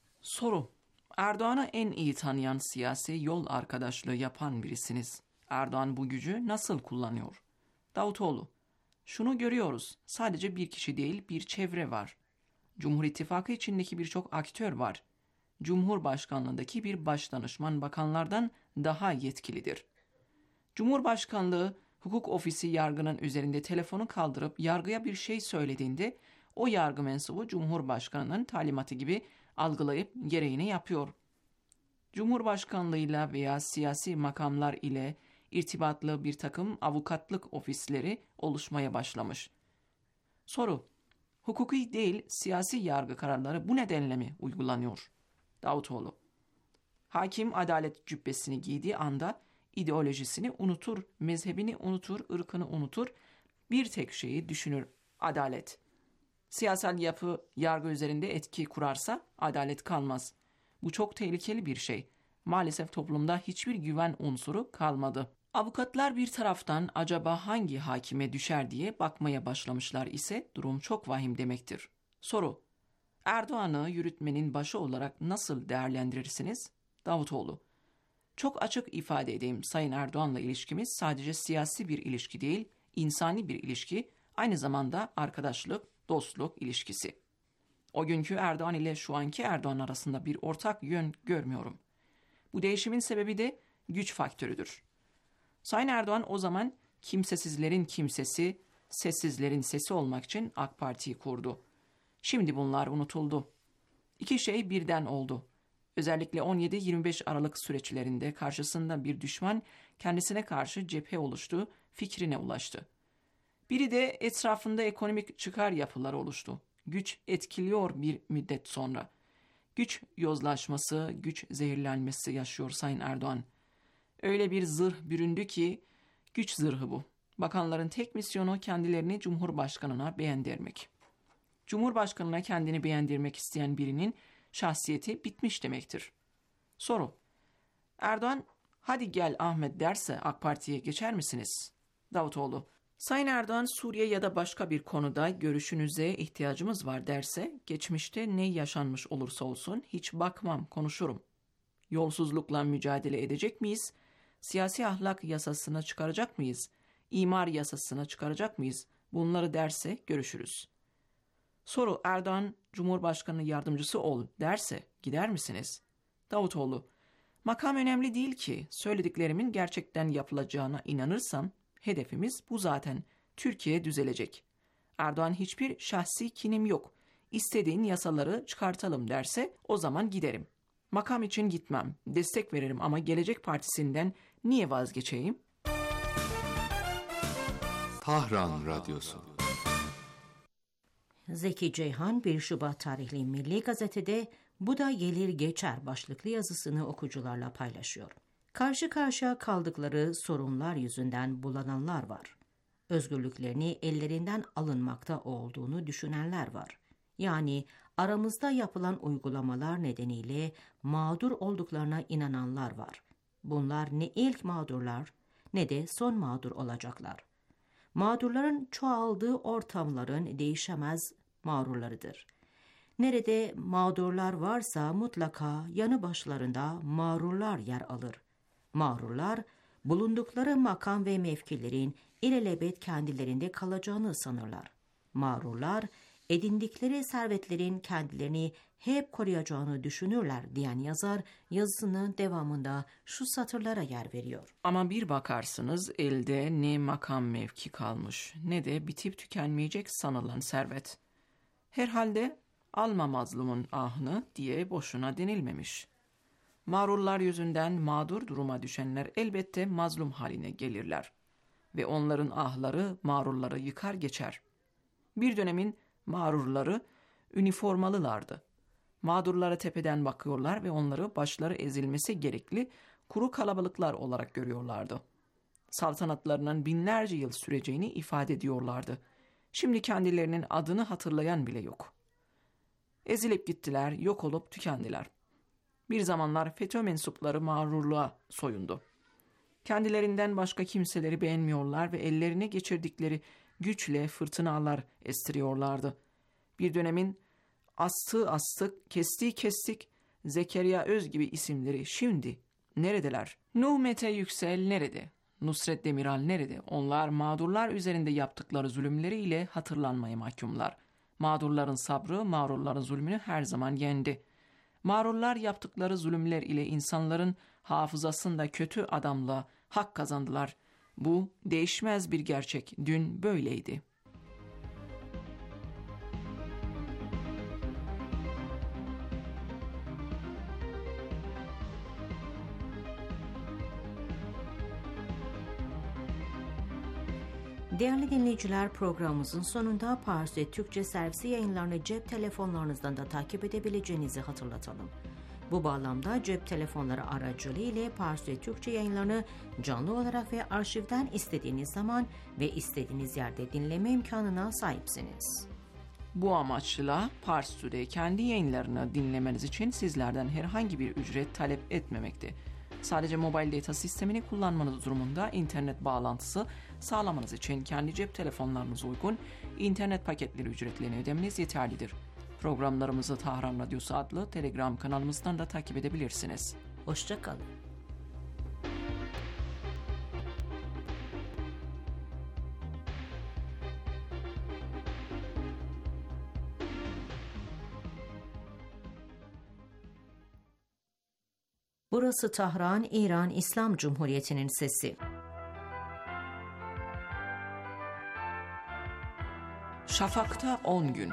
Soru: Erdoğan'ı en iyi tanıyan, siyasi yol arkadaşlığı yapan birisiniz. Erdoğan bu gücü nasıl kullanıyor? Davutoğlu: şunu görüyoruz, sadece bir kişi değil bir çevre var. Cumhur İttifakı içindeki birçok aktör var. Cumhurbaşkanlığındaki bir başdanışman bakanlardan daha yetkilidir. Cumhurbaşkanlığı hukuk ofisi yargının üzerinde telefonu kaldırıp yargıya bir şey söylediğinde o yargı mensubu Cumhurbaşkanı'nın talimatı gibi algılayıp gereğini yapıyor. Cumhurbaşkanlığıyla veya siyasi makamlar ile irtibatlı bir takım avukatlık ofisleri oluşmaya başlamış. Soru: hukuki değil siyasi yargı kararları bu nedenle mi uygulanıyor? Davutoğlu: hakim adalet cübbesini giydiği anda ideolojisini unutur, mezhebini unutur, ırkını unutur, bir tek şeyi düşünür: adalet. Siyasal yapı yargı üzerinde etki kurarsa adalet kalmaz. Bu çok tehlikeli bir şey. Maalesef toplumda hiçbir güven unsuru kalmadı. Avukatlar bir taraftan acaba hangi hakime düşer diye bakmaya başlamışlar ise durum çok vahim demektir. Soru: Erdoğan'ı yürütmenin başı olarak nasıl değerlendirirsiniz? Davutoğlu: çok açık ifade edeyim, Sayın Erdoğan'la ilişkimiz sadece siyasi bir ilişki değil, insani bir ilişki, aynı zamanda arkadaşlık, dostluk ilişkisi. O günkü Erdoğan ile şu anki Erdoğan arasında bir ortak yön görmüyorum. Bu değişimin sebebi de güç faktörüdür. Sayın Erdoğan o zaman kimsesizlerin kimsesi, sessizlerin sesi olmak için AK Parti'yi kurdu. Şimdi bunlar unutuldu. İki şey birden oldu. Özellikle 17-25 Aralık süreçlerinde karşısında bir düşman kendisine karşı cephe oluştu, fikrine ulaştı. Biri de etrafında ekonomik çıkar yapıları oluştu. Güç etkiliyor bir müddet sonra. Güç yozlaşması, güç zehirlenmesi yaşıyor Sayın Erdoğan. Öyle bir zırh büründü ki, güç zırhı bu. Bakanların tek misyonu kendilerini Cumhurbaşkanı'na beğendirmek. Cumhurbaşkanı'na kendini beğendirmek isteyen birinin şahsiyeti bitmiş demektir. Soru: Erdoğan hadi gel Ahmet derse AK Parti'ye geçer misiniz? Davutoğlu: Sayın Erdoğan Suriye ya da başka bir konuda görüşünüze ihtiyacımız var derse, geçmişte ne yaşanmış olursa olsun hiç bakmam, konuşurum. Yolsuzlukla mücadele edecek miyiz? Siyasi ahlak yasasını çıkaracak mıyız? İmar yasasını çıkaracak mıyız? Bunları derse görüşürüz. Soru: Erdoğan Cumhurbaşkanı yardımcısı ol derse gider misiniz? Davutoğlu: makam önemli değil ki, söylediklerimin gerçekten yapılacağına inanırsam hedefimiz bu zaten. Türkiye düzelecek. Erdoğan hiçbir şahsi kinim yok. İstediğin yasaları çıkartalım derse o zaman giderim. Makam için gitmem, destek veririm ama Gelecek Partisi'nden niye vazgeçeyim? Tahran Radyosu. Zeki Ceyhan 1 Şubat tarihli Milli Gazete'de "Bu da gelir geçer" başlıklı yazısını okuyucularla paylaşıyor. Karşı karşıya kaldıkları sorunlar yüzünden bulananlar var. Özgürlüklerini ellerinden alınmakta olduğunu düşünenler var. Yani aramızda yapılan uygulamalar nedeniyle mağdur olduklarına inananlar var. Bunlar ne ilk mağdurlar ne de son mağdur olacaklar. Mağdurların çoğaldığı ortamların değişemez mağrurlarıdır. Nerede mağdurlar varsa mutlaka yanı başlarında mağrurlar yer alır. Mağrurlar, bulundukları makam ve mevkilerin ilelebet kendilerinde kalacağını sanırlar. Mağrurlar, edindikleri servetlerin kendilerini hep koruyacağını düşünürler diyen yazar, yazısının devamında şu satırlara yer veriyor. Ama bir bakarsınız elde ne makam mevki kalmış ne de bitip tükenmeyecek sanılan servet. Herhalde alma mazlumun ahını diye boşuna denilmemiş. Mağrurlar yüzünden mağdur duruma düşenler elbette mazlum haline gelirler. Ve onların ahları mağrurları yıkar geçer. Bir dönemin mağrurları üniformalılardı. Mağdurlara tepeden bakıyorlar ve onları başları ezilmesi gerekli kuru kalabalıklar olarak görüyorlardı. Saltanatlarının binlerce yıl süreceğini ifade ediyorlardı. Şimdi kendilerinin adını hatırlayan bile yok. Ezilip gittiler, yok olup tükendiler. Bir zamanlar FETÖ mensupları mağrurluğa soyundu. Kendilerinden başka kimseleri beğenmiyorlar ve ellerine geçirdikleri güçle fırtınalar estiriyorlardı. Bir dönemin astığı astık, kestiği kestik, Zekeriya Öz gibi isimleri şimdi neredeler? Nuh Mete Yüksel nerede? Nusret Demiral nerede? Onlar mağdurlar üzerinde yaptıkları zulümleriyle hatırlanmaya mahkumlar. Mağdurların sabrı, mağrurların zulmünü her zaman yendi. Mağrurlar yaptıkları zulümler ile insanların hafızasında kötü adamla hak kazandılar. Bu değişmez bir gerçek. Dün böyleydi. Değerli dinleyiciler, programımızın sonunda Parsi Türkçe servisi yayınlarını cep telefonlarınızdan da takip edebileceğinizi hatırlatalım. Bu bağlamda cep telefonları aracılığı ile Parsi Türkçe yayınlarını canlı olarak ve arşivden istediğiniz zaman ve istediğiniz yerde dinleme imkanına sahipsiniz. Bu amaçla Parsi'de kendi yayınlarını dinlemeniz için sizlerden herhangi bir ücret talep etmemekte. Sadece mobil data sistemini kullanmanız durumunda internet bağlantısı sağlamanız için kendi cep telefonlarınıza uygun internet paketleri ücretlerini ödemeniz yeterlidir. Programlarımızı Tahran Radyosu adlı Telegram kanalımızdan da takip edebilirsiniz. Hoşça kalın. Burası Tahran, İran İslam Cumhuriyeti'nin sesi. Şafak'ta 10 gün.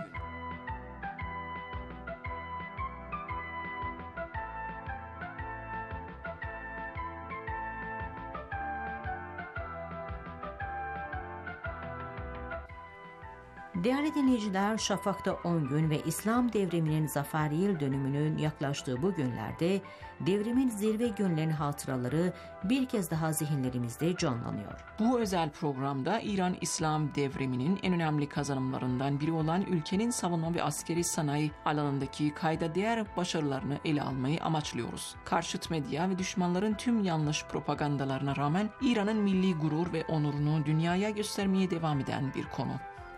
Değerli dinleyiciler, Şafak'ta 10 gün ve İslam devriminin zafer yıl dönümünün yaklaştığı bu günlerde devrimin zirve günlerinin hatıraları bir kez daha zihinlerimizde canlanıyor. Bu özel programda İran İslam devriminin en önemli kazanımlarından biri olan ülkenin savunma ve askeri sanayi alanındaki kayda değer başarılarını ele almayı amaçlıyoruz. Karşıt medya ve düşmanların tüm yanlış propagandalarına rağmen İran'ın milli gurur ve onurunu dünyaya göstermeye devam eden bir konu.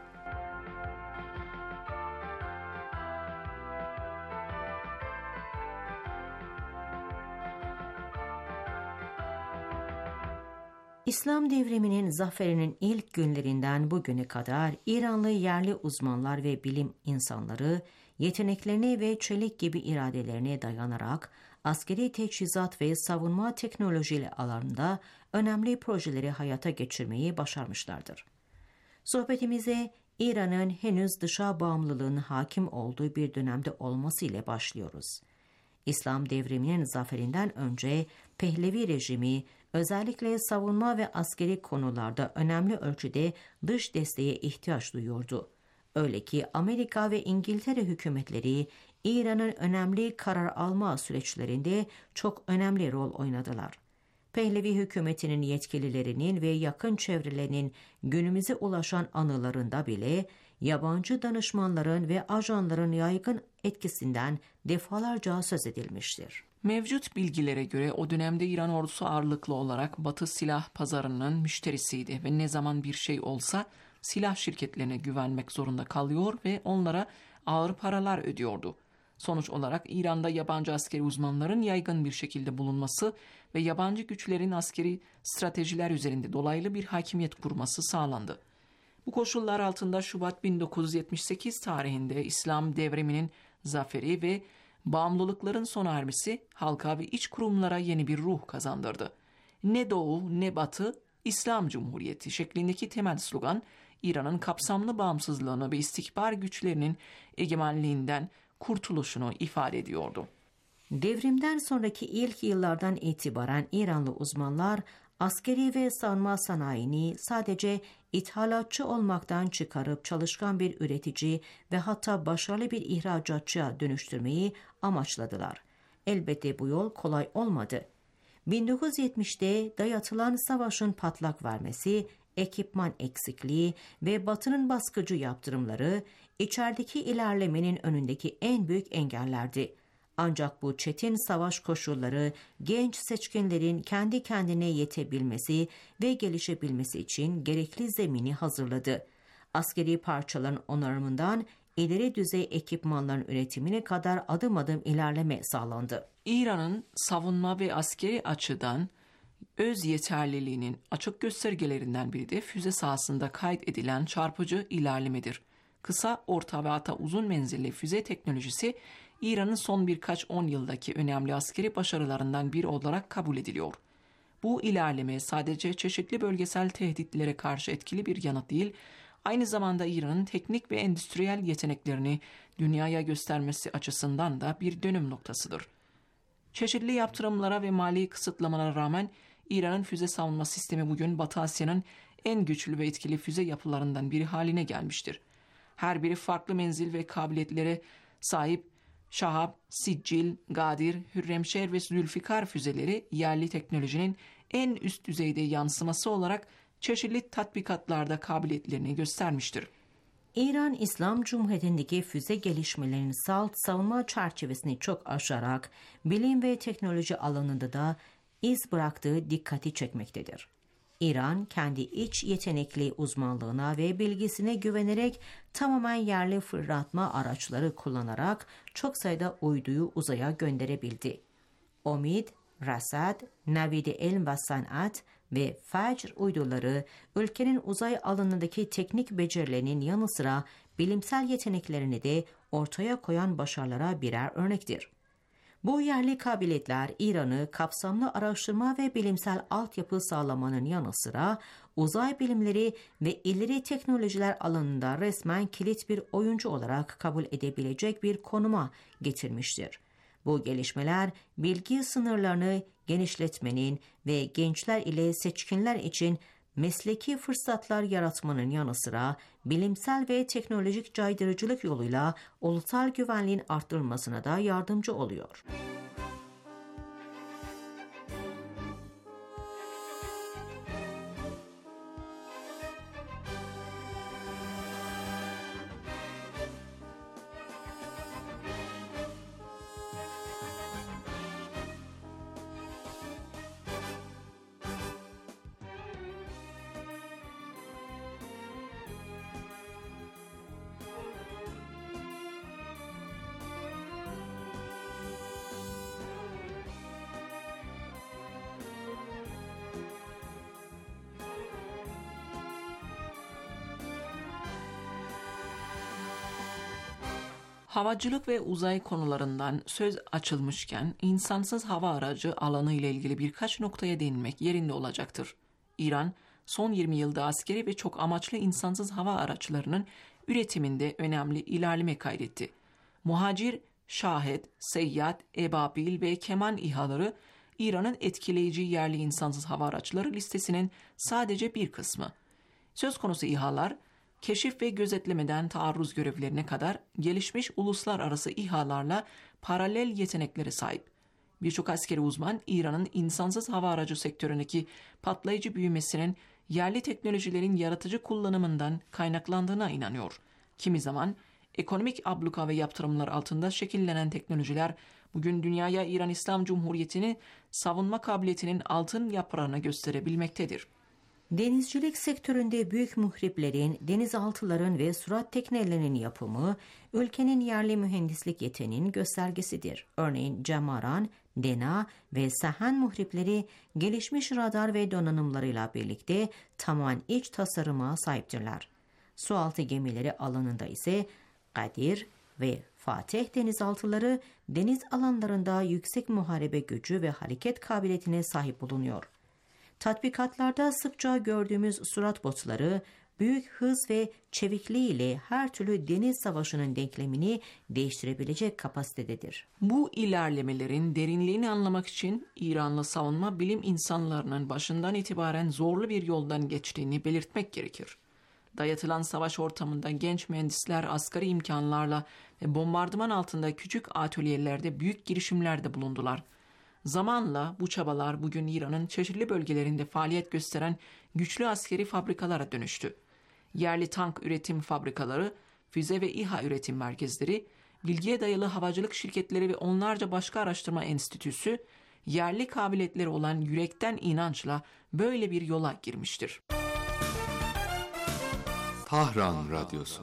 İslam devriminin zaferinin ilk günlerinden bugüne kadar İranlı yerli uzmanlar ve bilim insanları yeteneklerine ve çelik gibi iradelerine dayanarak askeri teçhizat ve savunma teknolojileri alanında önemli projeleri hayata geçirmeyi başarmışlardır. Sohbetimize İran'ın henüz dışa bağımlılığın hakim olduğu bir dönemde olması ile başlıyoruz. İslam devriminin zaferinden önce Pehlevi rejimi özellikle savunma ve askeri konularda önemli ölçüde dış desteğe ihtiyaç duyuyordu. Öyle ki Amerika ve İngiltere hükümetleri İran'ın önemli karar alma süreçlerinde çok önemli rol oynadılar. Pehlevi hükümetinin yetkililerinin ve yakın çevrelerinin günümüze ulaşan anılarında bile yabancı danışmanların ve ajanların yaygın etkisinden defalarca söz edilmiştir. Mevcut bilgilere göre o dönemde İran ordusu ağırlıklı olarak Batı silah pazarının müşterisiydi ve ne zaman bir şey olsa silah şirketlerine güvenmek zorunda kalıyor ve onlara ağır paralar ödüyordu. Sonuç olarak İran'da yabancı askeri uzmanların yaygın bir şekilde bulunması ve yabancı güçlerin askeri stratejiler üzerinde dolaylı bir hakimiyet kurması sağlandı. Bu koşullar altında Şubat 1978 tarihinde İslam devriminin zaferi ve bağımlılıkların sona ermesi halka ve iç kurumlara yeni bir ruh kazandırdı. Ne Doğu ne Batı, İslam Cumhuriyeti şeklindeki temel slogan İran'ın kapsamlı bağımsızlığını ve istikbar güçlerinin egemenliğinden kurtuluşunu ifade ediyordu. Devrimden sonraki ilk yıllardan itibaren İranlı uzmanlar askeri ve savunma sanayini sadece ithalatçı olmaktan çıkarıp çalışkan bir üretici ve hatta başarılı bir ihracatçıya dönüştürmeyi amaçladılar. Elbette bu yol kolay olmadı. 1970'te dayatılan savaşın patlak vermesi, ekipman eksikliği ve Batı'nın baskıcı yaptırımları içerideki ilerlemenin önündeki en büyük engellerdi. Ancak bu çetin savaş koşulları genç seçkinlerin kendi kendine yetebilmesi ve gelişebilmesi için gerekli zemini hazırladı. Askeri parçaların onarımından ileri düzey ekipmanların üretimine kadar adım adım ilerleme sağlandı. İran'ın savunma ve askeri açıdan öz yeterliliğinin açık göstergelerinden biri de füze sahasında kaydedilen çarpıcı ilerlemedir. Kısa, orta ve hatta uzun menzilli füze teknolojisi İran'ın son birkaç 10 yıldaki önemli askeri başarılarından biri olarak kabul ediliyor. Bu ilerleme sadece çeşitli bölgesel tehditlere karşı etkili bir yanıt değil, aynı zamanda İran'ın teknik ve endüstriyel yeteneklerini dünyaya göstermesi açısından da bir dönüm noktasıdır. Çeşitli yaptırımlara ve mali kısıtlamalara rağmen İran'ın füze savunma sistemi bugün Batı Asya'nın en güçlü ve etkili füze yapılarından biri haline gelmiştir. Her biri farklı menzil ve kabiliyetlere sahip Şahab, Siccil, Gadir, Hürremşer ve Zülfikar füzeleri yerli teknolojinin en üst düzeyde yansıması olarak çeşitli tatbikatlarda kabiliyetlerini göstermiştir. İran İslam Cumhuriyeti'ndeki füze gelişmelerinin salt savunma çerçevesini çok aşarak bilim ve teknoloji alanında da iz bıraktığı dikkati çekmektedir. İran kendi iç yetenekli uzmanlığına ve bilgisine güvenerek tamamen yerli fırlatma araçları kullanarak çok sayıda uyduyu uzaya gönderebildi. Omid, Rasad, Navide Elm ve Sanat ve Fecr uyduları ülkenin uzay alanındaki teknik becerilerinin yanı sıra bilimsel yeteneklerini de ortaya koyan başarılara birer örnektir. Bu yerli kabiliyetler İran'ı kapsamlı araştırma ve bilimsel altyapı sağlamanın yanı sıra uzay bilimleri ve ileri teknolojiler alanında resmen kilit bir oyuncu olarak kabul edebilecek bir konuma getirmiştir. Bu gelişmeler bilgi sınırlarını genişletmenin ve gençler ile seçkinler için mesleki fırsatlar yaratmanın yanı sıra bilimsel ve teknolojik caydırıcılık yoluyla ulusal güvenliğin arttırılmasına da yardımcı oluyor. Havacılık ve uzay konularından söz açılmışken insansız hava aracı alanı ile ilgili birkaç noktaya değinmek yerinde olacaktır. İran, son 20 yılda askeri ve çok amaçlı insansız hava araçlarının üretiminde önemli ilerleme kaydetti. Muhacir Şahed, Seyyad, Ebabil ve Keman İHA'ları İran'ın etkileyici yerli insansız hava araçları listesinin sadece bir kısmı. Söz konusu İHA'lar, keşif ve gözetlemeden taarruz görevlerine kadar gelişmiş uluslararası İHA'larla paralel yeteneklere sahip. Birçok askeri uzman İran'ın insansız hava aracı sektöründeki patlayıcı büyümesinin yerli teknolojilerin yaratıcı kullanımından kaynaklandığına inanıyor. Kimi zaman ekonomik abluka ve yaptırımlar altında şekillenen teknolojiler bugün dünyaya İran İslam Cumhuriyeti'ni savunma kabiliyetinin altın yaprağını gösterebilmektedir. Denizcilik sektöründe büyük muhriplerin, denizaltıların ve sürat teknelerinin yapımı, ülkenin yerli mühendislik yeteneğinin göstergesidir. Örneğin Cemaran, Dena ve Sahan muhripleri gelişmiş radar ve donanımlarıyla birlikte tamamen iç tasarıma sahiptirler. Sualtı gemileri alanında ise Kadir ve Fatih denizaltıları deniz alanlarında yüksek muharebe gücü ve hareket kabiliyetine sahip bulunuyor. Tatbikatlarda sıkça gördüğümüz surat botları büyük hız ve çevikliğiyle her türlü deniz savaşının denklemini değiştirebilecek kapasitededir. Bu ilerlemelerin derinliğini anlamak için İranlı savunma bilim insanlarının başından itibaren zorlu bir yoldan geçtiğini belirtmek gerekir. Dayatılan savaş ortamında genç mühendisler asgari imkanlarla ve bombardıman altında küçük atölyelerde büyük girişimlerde bulundular. Zamanla bu çabalar bugün İran'ın çeşitli bölgelerinde faaliyet gösteren güçlü askeri fabrikalara dönüştü. Yerli tank üretim fabrikaları, füze ve İHA üretim merkezleri, bilgiye dayalı havacılık şirketleri ve onlarca başka araştırma enstitüsü, yerli kabiliyetleri olan yürekten inançla böyle bir yola girmiştir. Tahran Radyosu.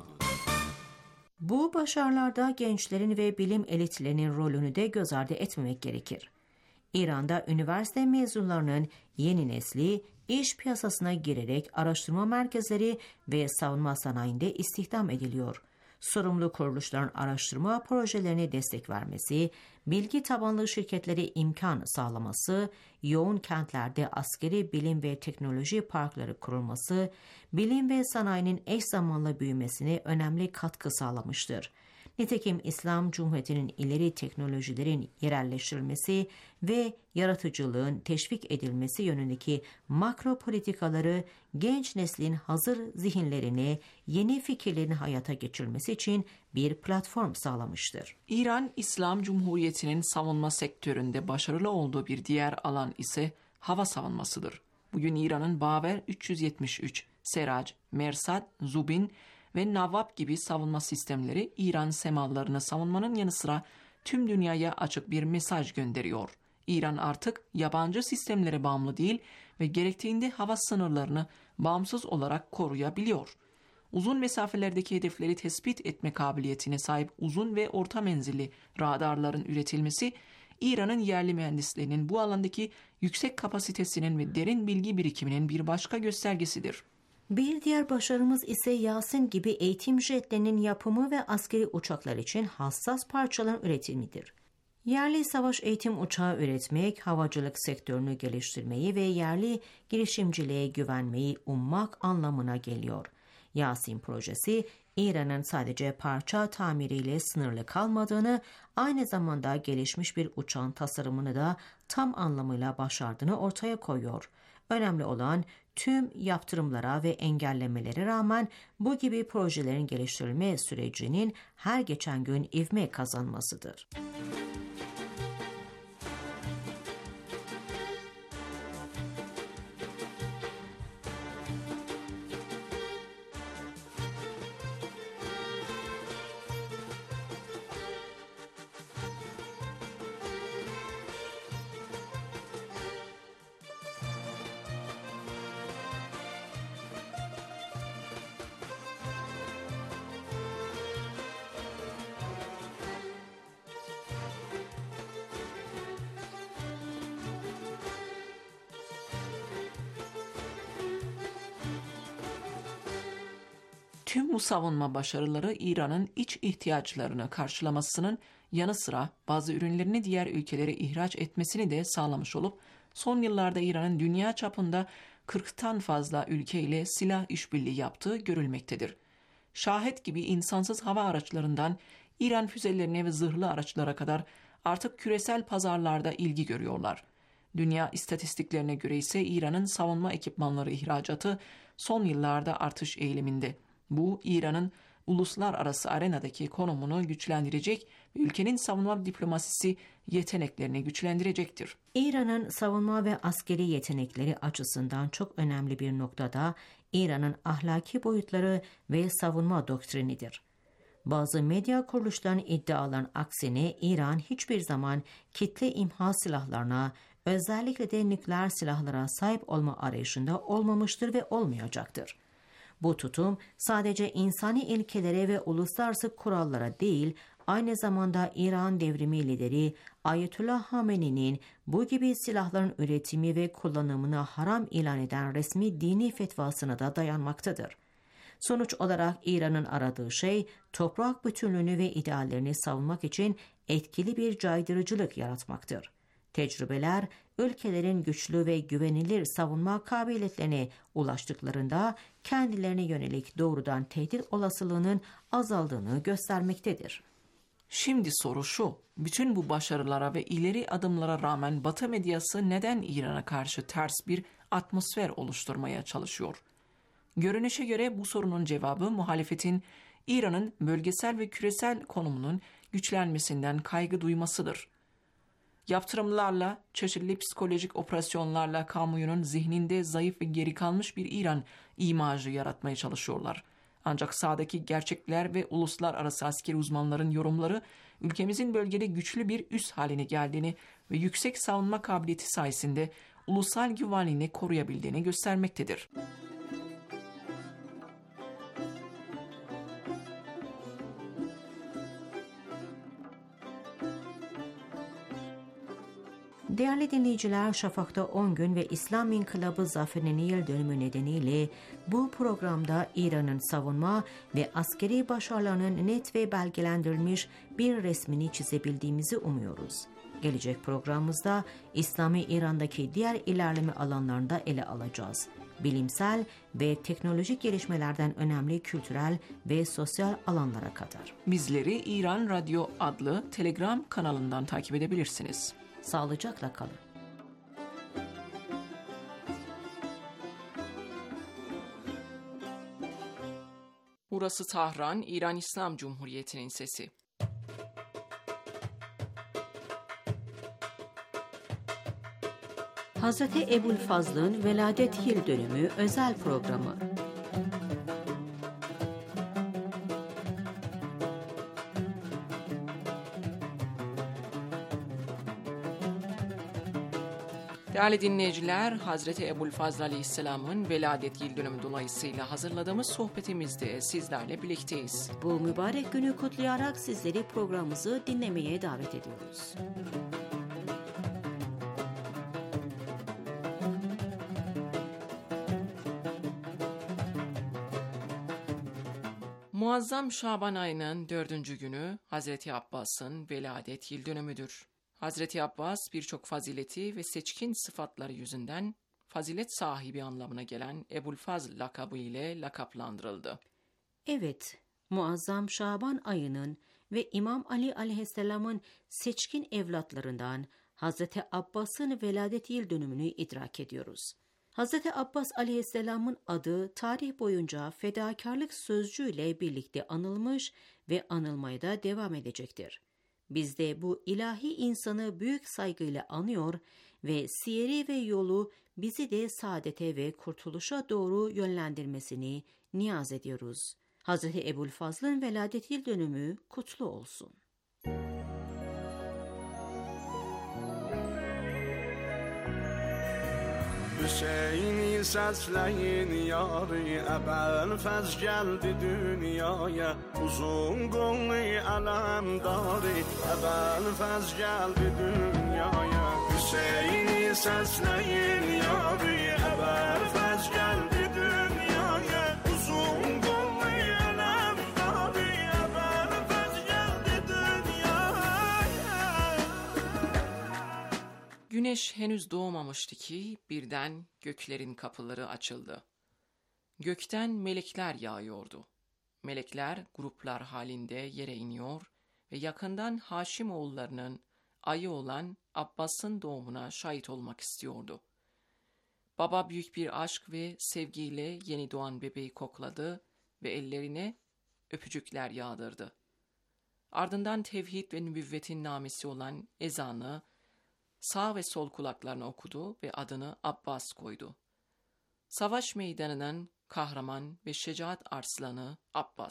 Bu başarılarda gençlerin ve bilim elitlerinin rolünü de göz ardı etmemek gerekir. İran'da üniversite mezunlarının yeni nesli iş piyasasına girerek araştırma merkezleri ve savunma sanayinde istihdam ediliyor. Sorumlu kuruluşların araştırma projelerine destek vermesi, bilgi tabanlı şirketlere imkan sağlaması, yoğun kentlerde askeri bilim ve teknoloji parkları kurulması, bilim ve sanayinin eş zamanlı büyümesine önemli katkı sağlamıştır. Nitekim İslam Cumhuriyeti'nin ileri teknolojilerin yerelleştirilmesi ve yaratıcılığın teşvik edilmesi yönündeki makro politikaları genç neslin hazır zihinlerine yeni fikirlerin hayata geçirilmesi için bir platform sağlamıştır. İran İslam Cumhuriyeti'nin savunma sektöründe başarılı olduğu bir diğer alan ise hava savunmasıdır. Bugün İran'ın Baver 373, Serac, Mersat, Zubin ve Navab gibi savunma sistemleri İran semalarını savunmanın yanı sıra tüm dünyaya açık bir mesaj gönderiyor. İran artık yabancı sistemlere bağımlı değil ve gerektiğinde hava sınırlarını bağımsız olarak koruyabiliyor. Uzun mesafelerdeki hedefleri tespit etme kabiliyetine sahip uzun ve orta menzilli radarların üretilmesi, İran'ın yerli mühendislerinin bu alandaki yüksek kapasitesinin ve derin bilgi birikiminin bir başka göstergesidir. Bir diğer başarımız ise Yasin gibi eğitim jetlerinin yapımı ve askeri uçaklar için hassas parçaların üretimidir. Yerli savaş eğitim uçağı üretmek, havacılık sektörünü geliştirmeyi ve yerli girişimciliğe güvenmeyi ummak anlamına geliyor. Yasin projesi, İran'ın sadece parça tamiriyle sınırlı kalmadığını, aynı zamanda gelişmiş bir uçağın tasarımını da tam anlamıyla başardığını ortaya koyuyor. Önemli olan tüm yaptırımlara ve engellemelere rağmen bu gibi projelerin geliştirilme sürecinin her geçen gün ivme kazanmasıdır. Tüm bu savunma başarıları İran'ın iç ihtiyaçlarını karşılamasının yanı sıra bazı ürünlerini diğer ülkelere ihraç etmesini de sağlamış olup son yıllarda İran'ın dünya çapında 40'tan fazla ülkeyle silah işbirliği yaptığı görülmektedir. Şahed gibi insansız hava araçlarından İran füzelerine ve zırhlı araçlara kadar artık küresel pazarlarda ilgi görüyorlar. Dünya istatistiklerine göre ise İran'ın savunma ekipmanları ihracatı son yıllarda artış eğiliminde. Bu, İran'ın uluslararası arenadaki konumunu güçlendirecek ve ülkenin savunma diplomasisi yeteneklerini güçlendirecektir. İran'ın savunma ve askeri yetenekleri açısından çok önemli bir noktada İran'ın ahlaki boyutları ve savunma doktrinidir. Bazı medya kuruluşlarının iddiaların aksine İran hiçbir zaman kitle imha silahlarına, özellikle de nükleer silahlara sahip olma arayışında olmamıştır ve olmayacaktır. Bu tutum sadece insani ilkelere ve uluslararası kurallara değil, aynı zamanda İran devrimi lideri Ayetullah Hamene'nin bu gibi silahların üretimi ve kullanımını haram ilan eden resmi dini fetvasına da dayanmaktadır. Sonuç olarak İran'ın aradığı şey, toprak bütünlüğünü ve ideallerini savunmak için etkili bir caydırıcılık yaratmaktır. Tecrübeler, ülkelerin güçlü ve güvenilir savunma kabiliyetlerine ulaştıklarında kendilerine yönelik doğrudan tehdit olasılığının azaldığını göstermektedir. Şimdi soru şu, bütün bu başarılara ve ileri adımlara rağmen Batı medyası neden İran'a karşı ters bir atmosfer oluşturmaya çalışıyor? Görünüşe göre bu sorunun cevabı muhalefetin İran'ın bölgesel ve küresel konumunun güçlenmesinden kaygı duymasıdır. Yaptırımlarla, çeşitli psikolojik operasyonlarla kamuoyunun zihninde zayıf ve geri kalmış bir İran imajı yaratmaya çalışıyorlar. Ancak sahadaki gerçekler ve uluslararası askeri uzmanların yorumları ülkemizin bölgede güçlü bir üs haline geldiğini ve yüksek savunma kabiliyeti sayesinde ulusal güvenliğini koruyabildiğini göstermektedir. Değerli dinleyiciler, Şafak'ta 10 gün ve İslam İnkılabı zaferinin yıl dönümü nedeniyle bu programda İran'ın savunma ve askeri başarılarının net ve belgelendirilmiş bir resmini çizebildiğimizi umuyoruz. Gelecek programımızda İslami İran'daki diğer ilerleme alanlarında ele alacağız. Bilimsel ve teknolojik gelişmelerden önemli kültürel ve sosyal alanlara kadar. Bizleri İran Radyo adlı Telegram kanalından takip edebilirsiniz. Sağlıcakla kalın. Burası Tahran, İran İslam Cumhuriyeti'nin sesi. Hazreti Ebu'l-Fazl'ın veladet yıl dönümü özel programı. Değerli dinleyiciler, Hazreti Ebu'l-Fazl Aleyhisselam'ın veladet yıl dönümü dolayısıyla hazırladığımız sohbetimizde sizlerle birlikteyiz. Bu mübarek günü kutlayarak sizleri programımızı dinlemeye davet ediyoruz. Muazzam Şaban ayının 4. günü Hazreti Abbas'ın veladet yıl dönümüdür. Hazreti Abbas birçok fazileti ve seçkin sıfatları yüzünden fazilet sahibi anlamına gelen Ebu'l-Fazl lakabı ile lakaplandırıldı. Evet, muazzam Şaban ayının ve İmam Ali aleyhisselamın seçkin evlatlarından Hazreti Abbas'ın veladet yıl dönümünü idrak ediyoruz. Hazreti Abbas aleyhisselamın adı tarih boyunca fedakarlık sözcüğüyle birlikte anılmış ve anılmaya da devam edecektir. Biz de bu ilahi insanı büyük saygıyla anıyor ve siyeri ve yolu bizi de saadete ve kurtuluşa doğru yönlendirmesini niyaz ediyoruz. Hazreti Ebu'l-Fazl'ın veladet yıl dönümü kutlu olsun. Hüseyin'i sesleyin yari, Ebu'l-Fazl geldi dünyaya, uzun kollu alemdari, Ebu'l-Fazl geldi dünyaya. Hüseyin'i sesleyin yari, Ebu'l-Fazl geldi dünyaya, uzun kollu alemdari, Ebu'l-Fazl geldi dünyaya. Güneş henüz doğmamıştı ki birden göklerin kapıları açıldı. Gökten melekler yağıyordu. Melekler gruplar halinde yere iniyor ve yakından Haşimoğullarının ayı olan Abbas'ın doğumuna şahit olmak istiyordu. Baba büyük bir aşk ve sevgiyle yeni doğan bebeği kokladı ve ellerine öpücükler yağdırdı. Ardından tevhid ve nübüvvetin namesi olan ezanı sağ ve sol kulaklarına okudu ve adını Abbas koydu. Savaş meydanının kahraman ve şecaat arslanı Abbas.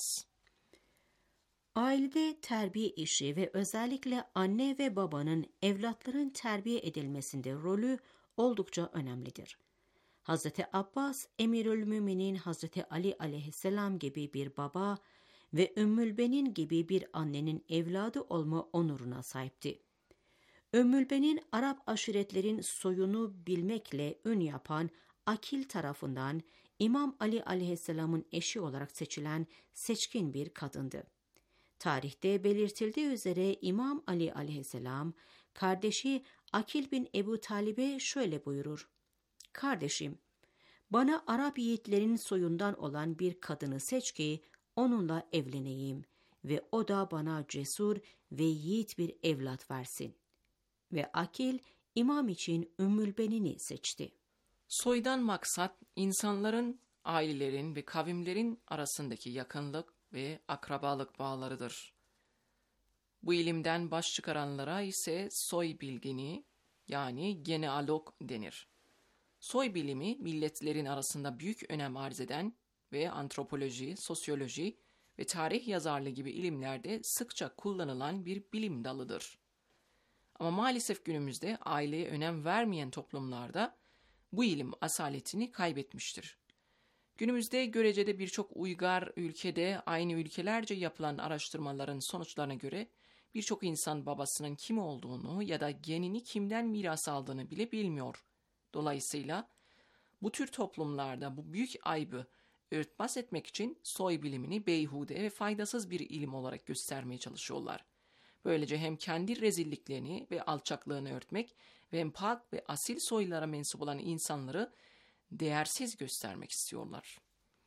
Ailede terbiye işi ve özellikle anne ve babanın evlatların terbiye edilmesinde rolü oldukça önemlidir. Hazreti Abbas, Emirülmüminin Hazreti Ali aleyhisselam gibi bir baba ve Ümmülbenin gibi bir annenin evladı olma onuruna sahipti. Ümmülbenin Arap aşiretlerin soyunu bilmekle ün yapan Akil tarafından İmam Ali aleyhisselamın eşi olarak seçilen seçkin bir kadındı. Tarihte belirtildiği üzere İmam Ali aleyhisselam, kardeşi Akil bin Ebu Talib'e şöyle buyurur: "Kardeşim, bana Arap yiğitlerin soyundan olan bir kadını seç ki onunla evleneyim ve o da bana cesur ve yiğit bir evlat versin." Ve Akil, imam için Ümmülbenini seçti. Soydan maksat insanların, ailelerin ve kavimlerin arasındaki yakınlık ve akrabalık bağlarıdır. Bu ilimden baş çıkaranlara ise soy bilgini yani genealog denir. Soy bilimi milletlerin arasında büyük önem arz eden ve antropoloji, sosyoloji ve tarih yazarlığı gibi ilimlerde sıkça kullanılan bir bilim dalıdır. Ama maalesef günümüzde aileye önem vermeyen toplumlarda bu ilim asaletini kaybetmiştir. Günümüzde görecede birçok uygar ülkede aynı ülkelerce yapılan araştırmaların sonuçlarına göre birçok insan babasının kim olduğunu ya da genini kimden miras aldığını bile bilmiyor. Dolayısıyla bu tür toplumlarda bu büyük aybı örtbas etmek için soy bilimini beyhude ve faydasız bir ilim olarak göstermeye çalışıyorlar. Böylece hem kendi rezilliklerini ve alçaklığını örtmek ve hem pak ve asil soylara mensup olan insanları değersiz göstermek istiyorlar.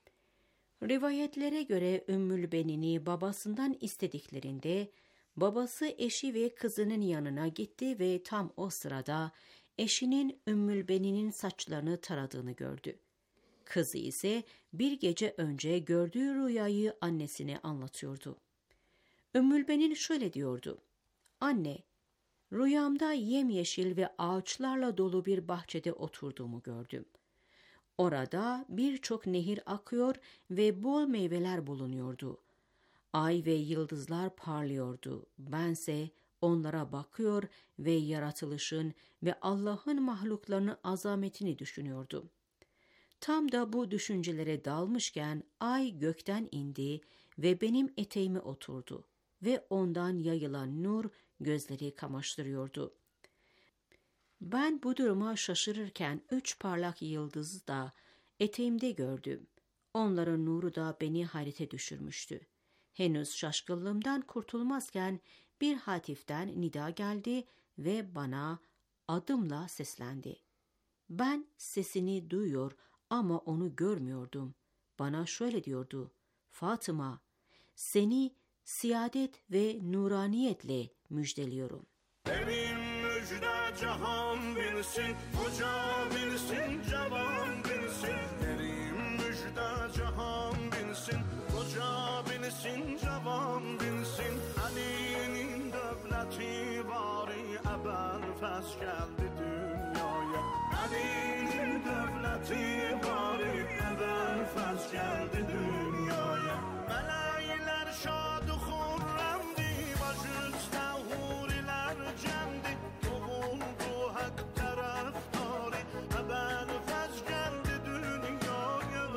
Rivayetlere göre Ümmülbenini babasından istediklerinde babası eşi ve kızının yanına gitti ve tam o sırada eşinin Ümmülbeninin saçlarını taradığını gördü. Kızı ise bir gece önce gördüğü rüyayı annesine anlatıyordu. Ümmülbenin şöyle diyordu: "Anne, rüyamda yemyeşil ve ağaçlarla dolu bir bahçede oturduğumu gördüm. Orada birçok nehir akıyor ve bol meyveler bulunuyordu. Ay ve yıldızlar parlıyordu. Bense onlara bakıyor ve yaratılışın ve Allah'ın mahluklarının azametini düşünüyordum. Tam da bu düşüncelere dalmışken ay gökten indi ve benim eteğime oturdu ve ondan yayılan nur gözleri kamaştırıyordu. Ben bu duruma şaşırırken 3 parlak yıldızı da eteğimde gördüm. Onların nuru da beni hayrete düşürmüştü. Henüz şaşkınlığımdan kurtulmazken bir hatiften nida geldi ve bana adımla seslendi. Ben sesini duyuyor ama onu görmüyordum. Bana şöyle diyordu: "Fatıma, seni siyadet ve nuraniyetle müjdeliyorum." Evim müjde cihan bilsin, hoca bilsin, cavan bilsin. Evim müjde cihan bilsin, hoca bilsin, cavan bilsin. Ali'nin devleti bari ebel fez geldi dünyaya. Ali'nin devleti bari ebel fez geldi dünyaya. Meleğler şadı hurremdi, bacüzde huriler cemdi. Doğuldu hak taraftarı, ebel fez geldi dünyaya.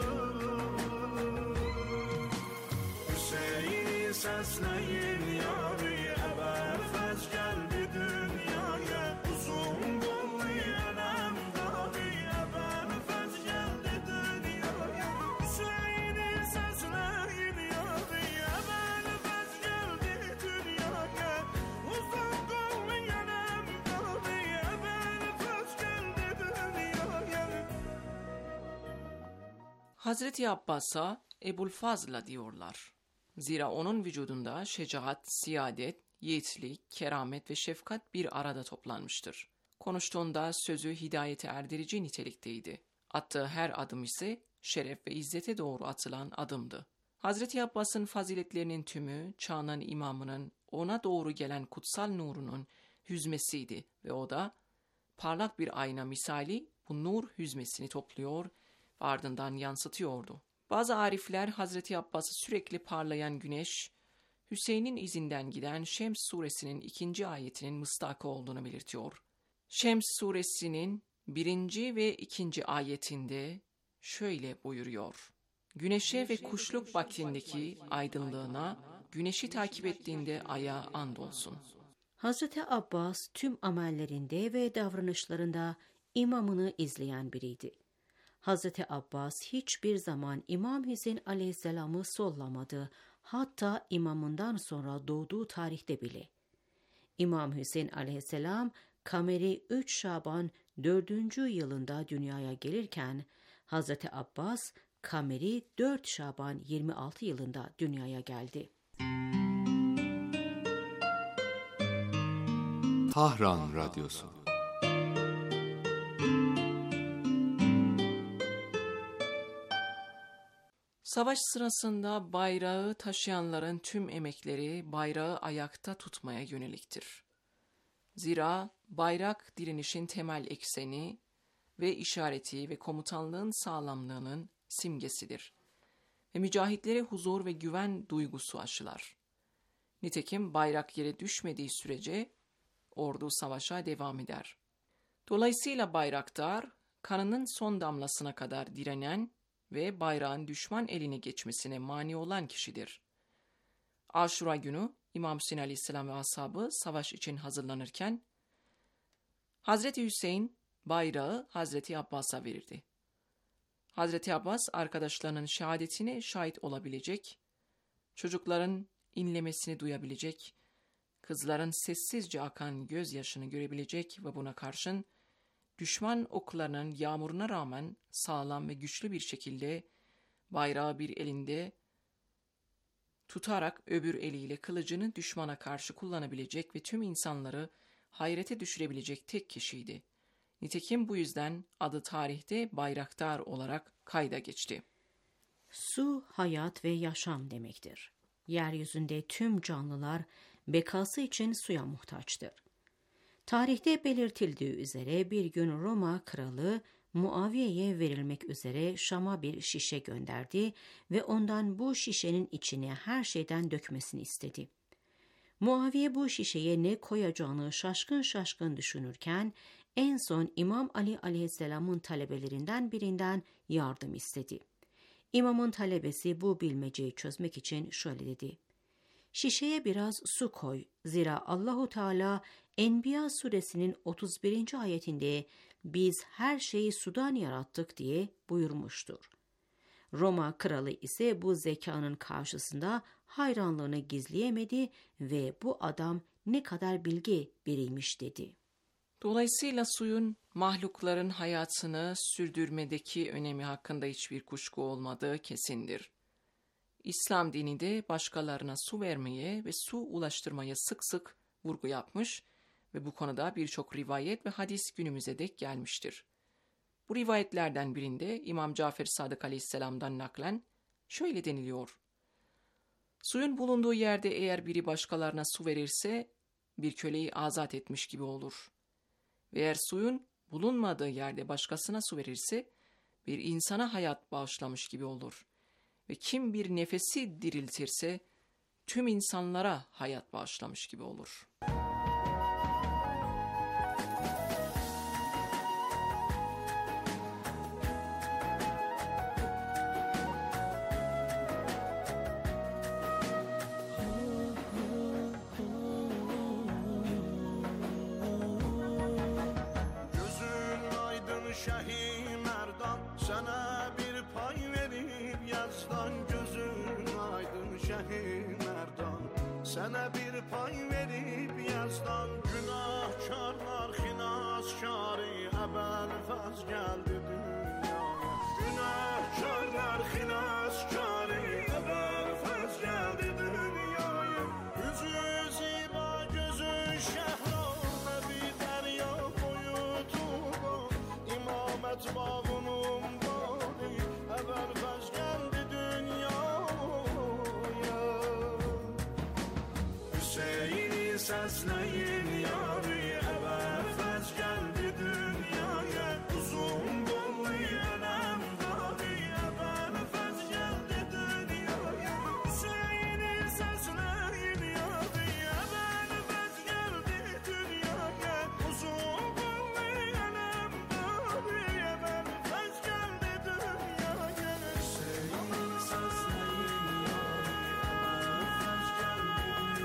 Hüseyin'i sesleyin yâri, ebel fez geldi dünyaya. Uzun kollu elemdari, ebel fez geldi dünyaya. Hüseyin'i sesleyin yâri, ebel fez geldi dünyaya. Uzun kollu elemdari, ebel fez geldi dünyaya. Hazreti Abbas'a Ebulfazla diyorlar. Zira onun vücudunda şecaat, siyadet, yiğitlik, keramet ve şefkat bir arada toplanmıştır. Konuştuğunda sözü hidayete erdirici nitelikteydi. Attığı her adım ise şeref ve izzete doğru atılan adımdı. Hazreti Abbas'ın faziletlerinin tümü çağının imamının ona doğru gelen kutsal nurunun hüzmesiydi ve o da parlak bir ayna misali bu nur hüzmesini topluyor ve ardından yansıtıyordu. Bazı arifler Hazreti Abbas'ı sürekli parlayan güneş, Hüseyin'in izinden giden Şems suresinin 2. ayetinin mısdakı olduğunu belirtiyor. Şems suresinin 1. ve 2. ayetinde şöyle buyuruyor: Güneşe ve kuşluk vaktindeki aydınlığına, güneşi takip ettiğinde aya andolsun. Hazreti Abbas tüm amellerinde ve davranışlarında imamını izleyen biriydi. Hazreti Abbas hiçbir zaman İmam Hüseyin aleyhisselamı sollamadı, hatta imamından sonra doğduğu tarihte bile. İmam Hüseyin aleyhisselam Kameri 3 Şaban 4. yılında dünyaya gelirken, Hazreti Abbas Kameri 4 Şaban 26 yılında dünyaya geldi. Tahran Radyosu. Savaş sırasında bayrağı taşıyanların tüm emekleri bayrağı ayakta tutmaya yöneliktir. Zira bayrak direnişin temel ekseni ve işareti ve komutanlığın sağlamlığının simgesidir. Ve mücahitlere huzur ve güven duygusu aşılar. Nitekim bayrak yere düşmediği sürece ordu savaşa devam eder. Dolayısıyla bayraktar, kanının son damlasına kadar direnen ve bayrağın düşman eline geçmesine mani olan kişidir. Aşura günü İmam Hüseyin aleyhisselam ve ashabı savaş için hazırlanırken, Hazreti Hüseyin bayrağı Hazreti Abbas'a verirdi. Hazreti Abbas arkadaşlarının şehadetine şahit olabilecek, çocukların inlemesini duyabilecek, kızların sessizce akan gözyaşını görebilecek ve buna karşın düşman oklarının yağmuruna rağmen sağlam ve güçlü bir şekilde bayrağı bir elinde tutarak öbür eliyle kılıcını düşmana karşı kullanabilecek ve tüm insanları hayrete düşürebilecek tek kişiydi. Nitekim bu yüzden adı tarihte bayraktar olarak kayda geçti. Su, hayat ve yaşam demektir. Yeryüzünde tüm canlılar bekası için suya muhtaçtır. Tarihte belirtildiği üzere bir gün Roma kralı Muaviye'ye verilmek üzere Şam'a bir şişe gönderdi ve ondan bu şişenin içine her şeyden dökmesini istedi. Muaviye bu şişeye ne koyacağını şaşkın şaşkın düşünürken en son İmam Ali aleyhisselamın talebelerinden birinden yardım istedi. İmamın talebesi bu bilmeceyi çözmek için şöyle dedi: Şişeye biraz su koy. Zira Allahu Teala Enbiya suresinin 31. ayetinde biz her şeyi sudan yarattık diye buyurmuştur. Roma kralı ise bu zekanın karşısında hayranlığını gizleyemedi ve bu adam ne kadar bilge biriymiş dedi. Dolayısıyla suyun mahlukların hayatını sürdürmedeki önemi hakkında hiçbir kuşku olmadığı kesindir. İslam dini de başkalarına su vermeye ve su ulaştırmaya sık sık vurgu yapmış ve bu konuda birçok rivayet ve hadis günümüze dek gelmiştir. Bu rivayetlerden birinde İmam Cafer Sadık Aleyhisselam'dan naklen şöyle deniliyor: Suyun bulunduğu yerde eğer biri başkalarına su verirse bir köleyi azat etmiş gibi olur. Ve eğer suyun bulunmadığı yerde başkasına su verirse bir insana hayat bağışlamış gibi olur. Ve kim bir nefesi diriltirse tüm insanlara hayat bağışlamış gibi olur. Gözün aydın Şehi Merdan, sana bir pay verip yazdan. Gözün aydın Şehi Merdan, sana bir pay verip yazdan. Günahkarlar xinaskarı Əbəlfəz geldi dünyaya. Günahkarlar xinaskarı Əbəlfəz geldi səsləyin yari əvəfəz gəldi dünyaya uzun boylu ələm qari əvəfəz gəldi dünyaya Hüseyni səsləyin yari əvəfəz gəldi dünyaya uzun boylu ələm qari əvəfəz gəldi dünyaya Hüseyni səsləyin yari əvəfəz gəldi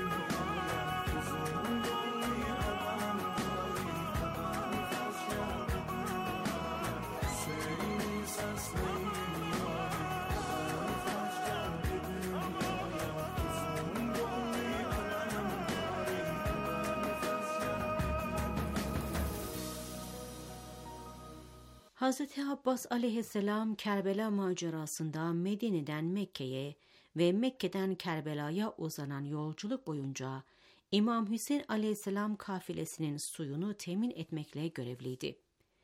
Hazreti Abbas aleyhisselam Kerbela macerasında Medine'den Mekke'ye ve Mekke'den Kerbela'ya uzanan yolculuk boyunca İmam Hüseyin aleyhisselam kafilesinin suyunu temin etmekle görevliydi.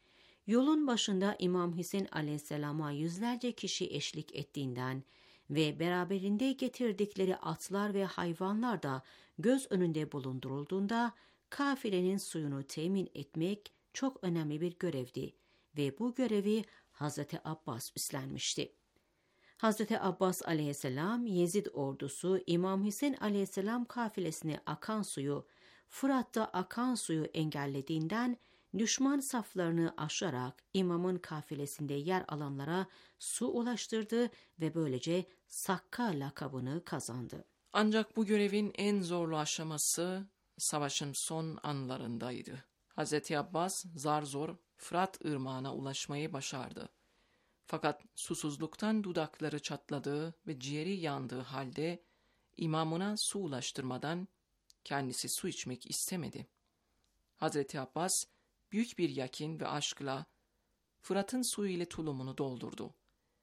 Yolun başında İmam Hüseyin aleyhisselama yüzlerce kişi eşlik ettiğinden ve beraberinde getirdikleri atlar ve hayvanlar da göz önünde bulundurulduğunda kafilenin suyunu temin etmek çok önemli bir görevdi ve bu görevi Hazreti Abbas üstlenmişti. Hazreti Abbas aleyhisselam Yezid ordusu İmam Hüseyin aleyhisselam kafilesine akan suyu, Fırat'ta akan suyu engellediğinden düşman saflarını aşarak imamın kafilesinde yer alanlara su ulaştırdı ve böylece Sakka lakabını kazandı. Ancak bu görevin en zorlu aşaması savaşın son anlarındaydı. Hazreti Abbas zar zor Fırat ırmağına ulaşmayı başardı. Fakat susuzluktan dudakları çatladığı ve ciğeri yandığı halde imamına su ulaştırmadan kendisi su içmek istemedi. Hazreti Abbas büyük bir yakin ve aşkla Fırat'ın suyu ile tulumunu doldurdu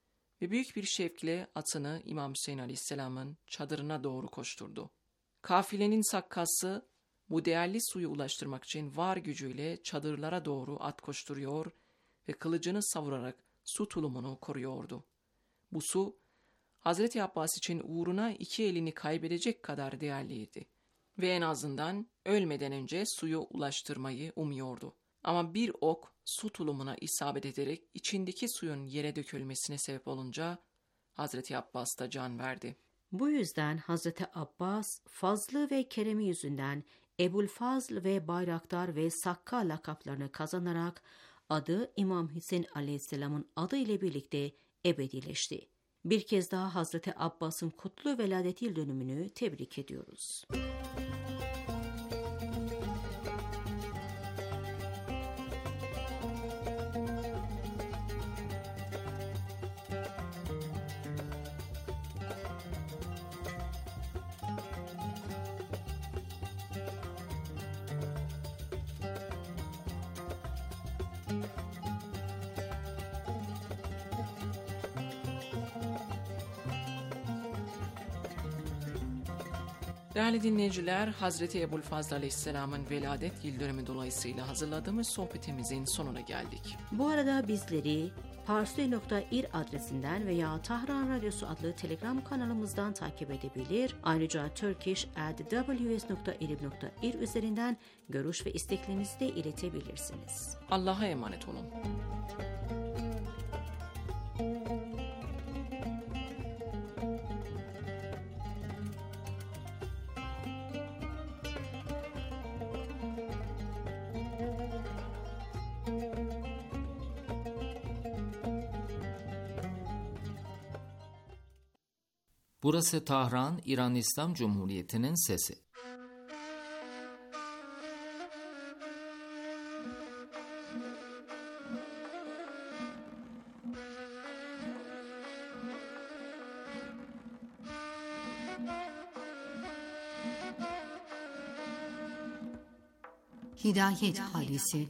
ve büyük bir şevkle atını İmam Hüseyin Aleyhisselam'ın çadırına doğru koşturdu. Kafilenin sakkası bu değerli suyu ulaştırmak için var gücüyle çadırlara doğru at koşturuyor ve kılıcını savurarak su tulumunu koruyordu. Bu su, Hazreti Abbas için uğruna iki elini kaybedecek kadar değerliydi ve en azından ölmeden önce suyu ulaştırmayı umuyordu. Ama bir ok su tulumuna isabet ederek içindeki suyun yere dökülmesine sebep olunca Hazreti Abbas da can verdi. Bu yüzden Hazreti Abbas fazlı ve keremi yüzünden Ebu'l-Fazl ve Bayraktar ve Sakka lakaplarını kazanarak adı İmam Hüseyin Aleyhisselam'ın adı ile birlikte ebedileşti. Bir kez daha Hazreti Abbas'ın kutlu veladet yıl dönümünü tebrik ediyoruz. Değerli dinleyiciler, Hazreti Ebu'l-Fazl Aleyhisselam'ın veladet yıl dönümü dolayısıyla hazırladığımız sohbetimizin sonuna geldik. Bu arada bizleri parsley.ir adresinden veya Tahran Radyosu adlı Telegram kanalımızdan takip edebilir. Ayrıca turkish@ws.irib.ir üzerinden görüş ve isteklerinizi de iletebilirsiniz. Allah'a emanet olun. Burası Tahran, İran İslam Cumhuriyeti'nin sesi. Hidayet Hadisi.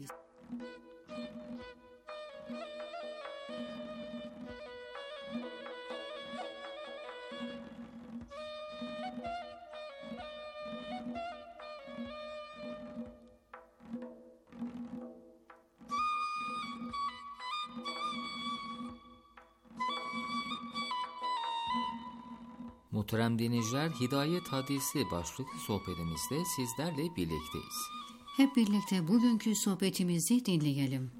Muhterem dinleyiciler, Hidayet Hadisi başlıklı sohbetimizde sizlerle birlikteyiz. Hep birlikte bugünkü sohbetimizi dinleyelim.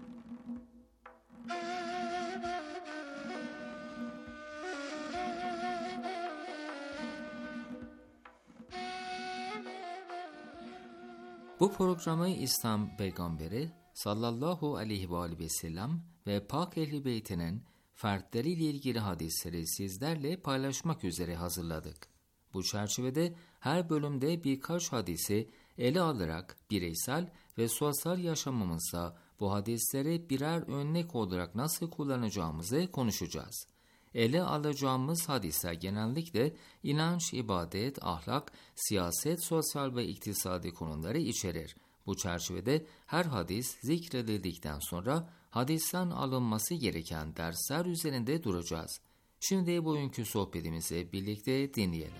Bu programı İslam Peygamberi sallallahu aleyhi ve sellem ve Pak Ehl-i Beyt'inin fertleriyle ilgili hadisleri sizlerle paylaşmak üzere hazırladık. Bu çerçevede her bölümde birkaç hadisi ele alarak bireysel ve sosyal yaşamımızda bu hadisleri birer örnek olarak nasıl kullanacağımızı konuşacağız. Ele alacağımız hadisler genellikle inanç, ibadet, ahlak, siyaset, sosyal ve iktisadi konuları içerir. Bu çerçevede her hadis zikredildikten sonra hadisten alınması gereken dersler üzerinde duracağız. Şimdi bugünkü sohbetimizi birlikte dinleyelim.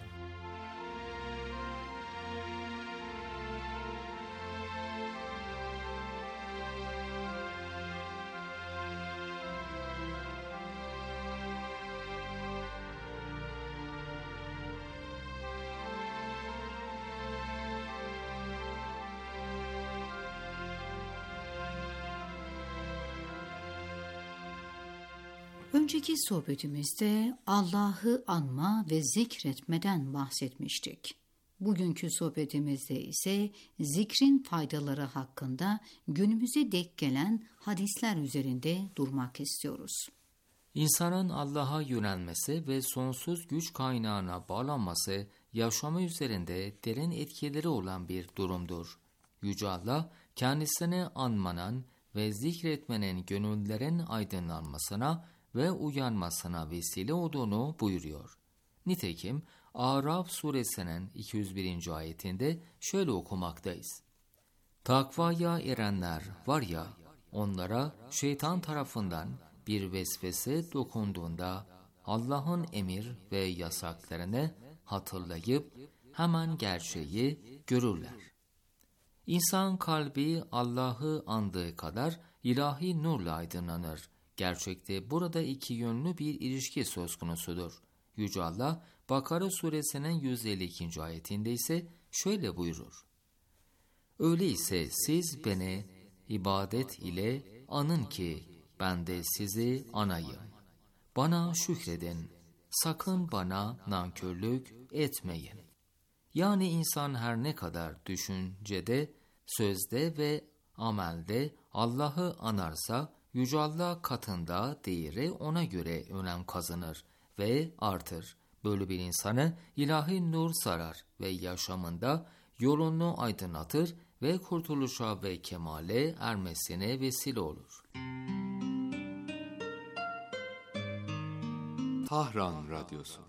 Önceki sohbetimizde Allah'ı anma ve zikretmeden bahsetmiştik. Bugünkü sohbetimizde ise zikrin faydaları hakkında günümüze dek gelen hadisler üzerinde durmak istiyoruz. İnsanın Allah'a yönelmesi ve sonsuz güç kaynağına bağlanması yaşamı üzerinde derin etkileri olan bir durumdur. Yüce Allah kendisini anmanın ve zikretmenin gönüllerin aydınlanmasına ve uyanmasına vesile olduğunu buyuruyor. Nitekim Araf suresinin 201. ayetinde şöyle okumaktayız. Takvaya erenler var ya, onlara şeytan tarafından bir vesvese dokunduğunda Allah'ın emir ve yasaklarını hatırlayıp hemen gerçeği görürler. İnsan kalbi Allah'ı andığı kadar ilahi nurla aydınlanır. Gerçekte burada iki yönlü bir ilişki söz konusudur. Yüce Allah Bakara suresinin 152. ayetinde ise şöyle buyurur. Öyleyse siz beni ibadet ile anın ki ben de sizi anayım. Bana şükredin, sakın bana nankörlük etmeyin. Yani insan her ne kadar düşüncede, sözde ve amelde Allah'ı anarsa, Yüce Allah katında değeri ona göre önem kazanır ve artır. Böyle bir insanı ilahi nur sarar ve yaşamında yolunu aydınlatır ve kurtuluşa ve kemale ermesine vesile olur. Tahran Radyosu.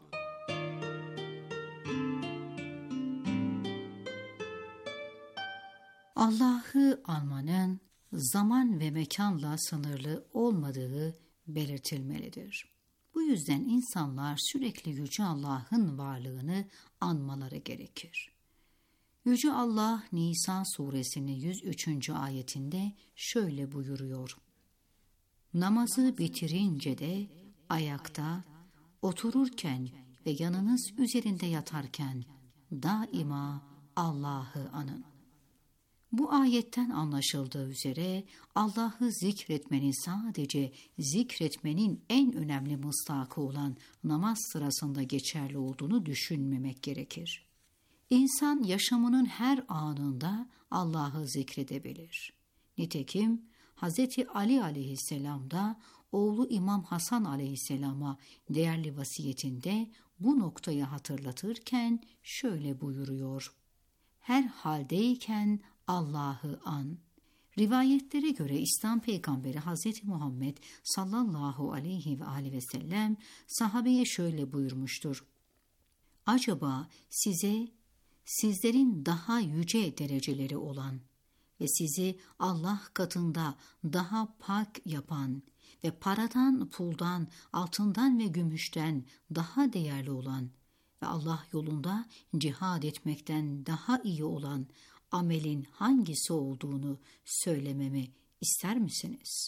Allah'ı anmanın zaman ve mekanla sınırlı olmadığı belirtilmelidir. Bu yüzden insanlar sürekli Yüce Allah'ın varlığını anmaları gerekir. Yüce Allah Nisa suresinin 103. ayetinde şöyle buyuruyor. Namazı bitirince de ayakta, otururken ve yanınız üzerinde yatarken daima Allah'ı anın. Bu ayetten anlaşıldığı üzere Allah'ı zikretmenin sadece zikretmenin en önemli mısdakı olan namaz sırasında geçerli olduğunu düşünmemek gerekir. İnsan yaşamının her anında Allah'ı zikredebilir. Nitekim Hz. Ali aleyhisselam da oğlu İmam Hasan aleyhisselama değerli vasiyetinde bu noktayı hatırlatırken şöyle buyuruyor. Her haldeyken Allah'ı an. Rivayetlere göre İslam peygamberi Hz. Muhammed sallallahu aleyhi ve sellem sahabeye şöyle buyurmuştur. Acaba sizlerin daha yüce dereceleri olan ve sizi Allah katında daha pak yapan ve paradan, puldan, altından ve gümüşten daha değerli olan ve Allah yolunda cihad etmekten daha iyi olan amelin hangisi olduğunu söylememi ister misiniz?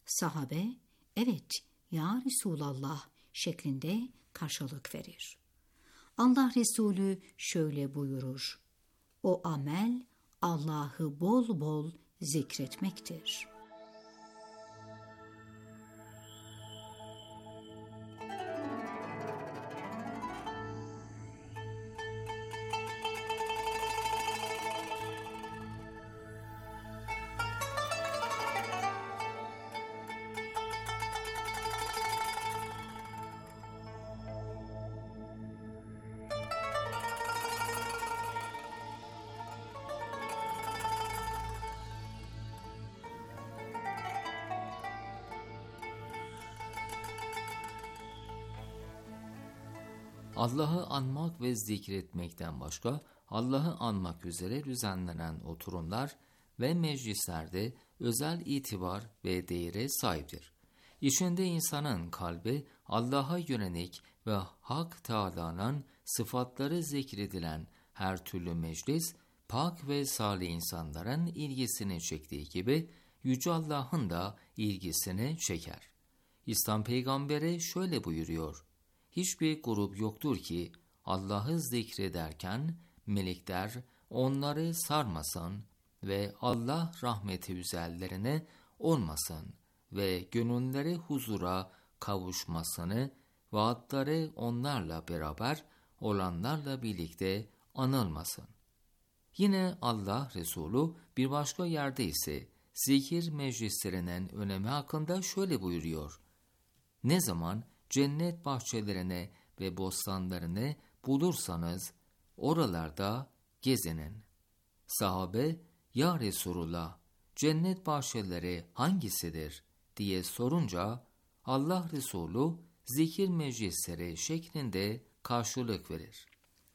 Sahabe, evet ya Resulallah şeklinde karşılık verir. Allah Resulü şöyle buyurur: O amel Allah'ı bol bol zikretmektir. Allah'ı anmak ve zikretmekten başka, Allah'ı anmak üzere düzenlenen oturumlar ve meclislerde özel itibar ve değere sahiptir. İçinde insanın kalbi Allah'a yönelik ve Hak Teâlâ'nın sıfatları zikredilen her türlü meclis, pak ve salih insanların ilgisini çektiği gibi, Yüce Allah'ın da ilgisini çeker. İslam peygamberi şöyle buyuruyor: Hiçbir grup yoktur ki Allah'ı zikrederken melekler onları sarmasın ve Allah rahmeti üzerlerine olmasın ve gönülleri huzura kavuşmasını, vaatleri onlarla beraber olanlarla birlikte anılmasın. Yine Allah Resulü bir başka yerde ise zikir meclislerinin önemi hakkında şöyle buyuruyor: Ne zaman cennet bahçelerine ve bostanlarını bulursanız oralarda gezinin. Sahabe, ya Resulullah, cennet bahçeleri hangisidir diye sorunca Allah Resulü zikir meclisleri şeklinde karşılık verir.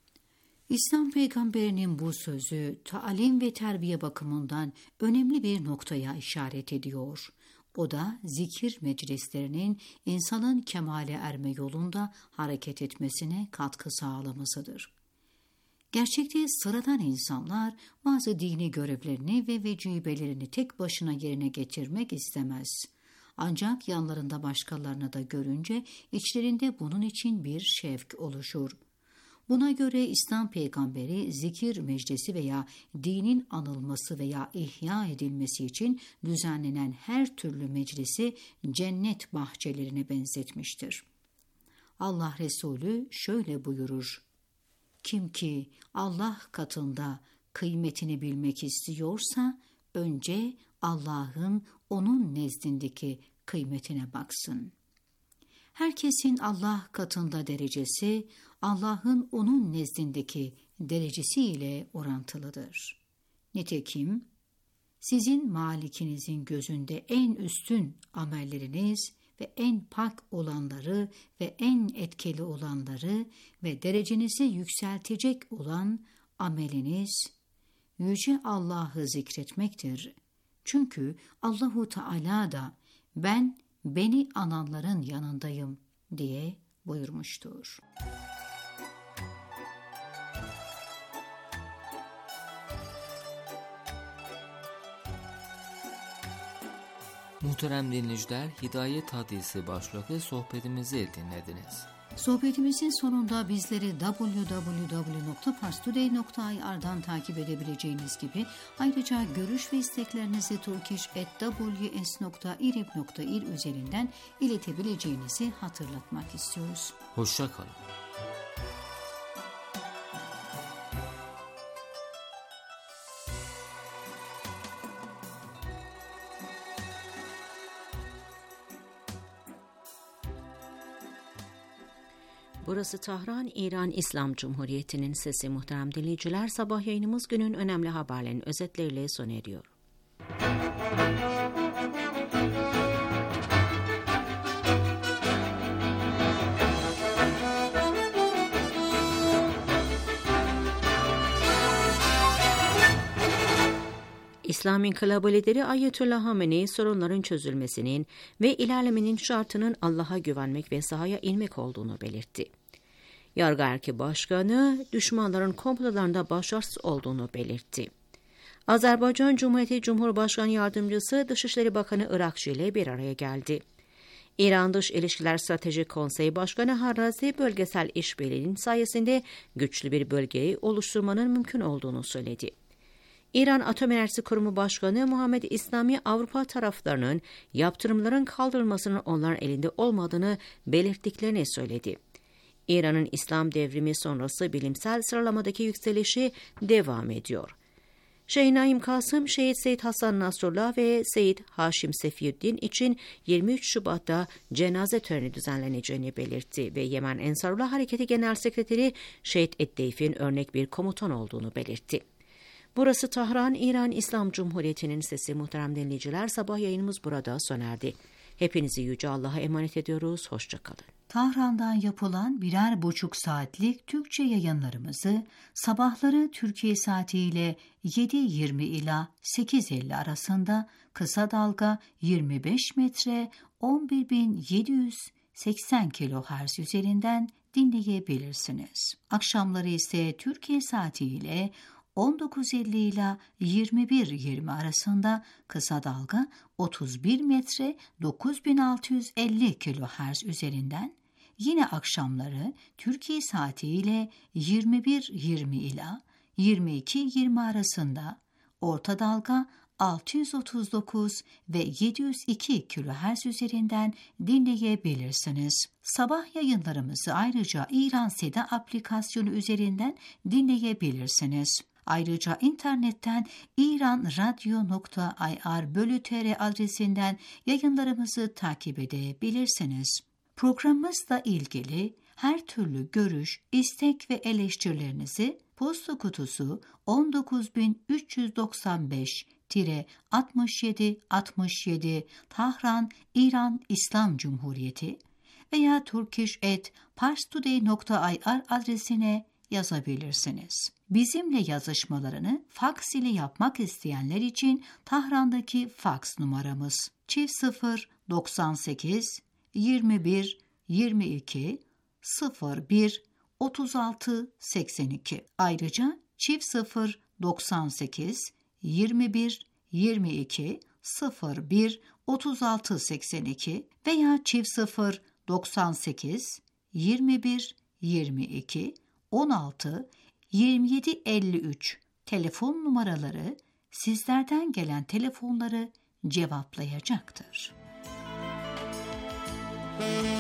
İslam peygamberinin bu sözü talim ve terbiye bakımından önemli bir noktaya işaret ediyor. O da zikir meclislerinin insanın kemale erme yolunda hareket etmesine katkı sağlamasıdır. Gerçekte sıradan insanlar bazı dini görevlerini ve vecibelerini tek başına yerine getirmek istemez. Ancak yanlarında başkalarını da görünce içlerinde bunun için bir şevk oluşur. Buna göre İslam peygamberi zikir meclisi veya dinin anılması veya ihya edilmesi için düzenlenen her türlü meclisi cennet bahçelerine benzetmiştir. Allah Resulü şöyle buyurur: Kim ki Allah katında kıymetini bilmek istiyorsa önce Allah'ın onun nezdindeki kıymetine baksın. Herkesin Allah katında derecesi, Allah'ın onun nezdindeki derecesiyle orantılıdır. Nitekim, sizin malikinizin gözünde en üstün amelleriniz ve en pak olanları ve en etkili olanları ve derecenizi yükseltecek olan ameliniz, Yüce Allah'ı zikretmektir. Çünkü Allahu Teala da ben beni ananların yanındayım diye buyurmuştur. Muhterem dinleyiciler, Hidayet Hadisi başlıklı sohbetimizi dinlediniz. Sohbetimizin sonunda bizleri www.parstoday.ir'dan takip edebileceğiniz gibi ayrıca görüş ve isteklerinizi turkish@ws.irib.ir üzerinden iletebileceğinizi hatırlatmak istiyoruz. Hoşça kalın. Burası Tahran, İran İslam Cumhuriyeti'nin sesi. Muhterem dinleyiciler, sabah yayınımız günün önemli haberlerinin özetleriyle sona eriyor. İslam İnkılabı lideri Ayetullah Hamenei sorunların çözülmesinin ve ilerlemenin şartının Allah'a güvenmek ve sahaya inmek olduğunu belirtti. Yargı Erki Başkanı düşmanların komplolarında başarısız olduğunu belirtti. Azerbaycan Cumhuriyeti Cumhurbaşkanı Yardımcısı Dışişleri Bakanı Irakçı ile bir araya geldi. İran Dış İlişkiler Stratejik Konseyi Başkanı Harrazi, bölgesel işbirliğinin sayesinde güçlü bir bölgeyi oluşturmanın mümkün olduğunu söyledi. İran Atom Enerjisi Kurumu Başkanı Muhammed İslami, Avrupa taraflarının yaptırımların kaldırılmasının onların elinde olmadığını belirttiklerini söyledi. İran'ın İslam devrimi sonrası bilimsel sıralamadaki yükselişi devam ediyor. Şeyh Naim Kasım, Şehit Seyyid Hasan Nasrullah ve Seyyid Haşim Sefiyüddin için 23 Şubat'ta cenaze töreni düzenleneceğini belirtti ve Yemen Ensarullah Hareketi Genel Sekreteri Şehit Eddeyf'in örnek bir komutan olduğunu belirtti. Burası Tahran, İran İslam Cumhuriyeti'nin sesi. Muhterem dinleyiciler, sabah yayınımız burada sona erdi. Hepinizi Yüce Allah'a emanet ediyoruz. Hoşçakalın. Tahran'dan yapılan 1,5 saatlik Türkçe yayınlarımızı sabahları Türkiye saatiyle 7:20 ila 8:50 arasında kısa dalga 25 metre 11.780 kHz üzerinden dinleyebilirsiniz. Akşamları ise Türkiye saatiyle 19:50 ila 21:20 arasında kısa dalga 31 metre 9650 kHz üzerinden, yine akşamları Türkiye saatiyle 21:20 ila 22:20 arasında orta dalga 639 ve 702 kHz üzerinden dinleyebilirsiniz. Sabah yayınlarımızı ayrıca İran Seda aplikasyonu üzerinden dinleyebilirsiniz. Ayrıca internetten iranradio.ir/tr adresinden yayınlarımızı takip edebilirsiniz. Programımızla ilgili her türlü görüş, istek ve eleştirilerinizi posta kutusu 19395-6767 Tahran, İran İslam Cumhuriyeti veya turkish@parstoday.ir adresine yazabilirsiniz. Bizimle yazışmalarını faks ile yapmak isteyenler için Tahran'daki faks numaramız +0 98 21 22 01 36 82. Ayrıca +0 98 21 22 01 36 82 veya +0 98 21 22 16 27 53 telefon numaraları sizlerden gelen telefonları cevaplayacaktır.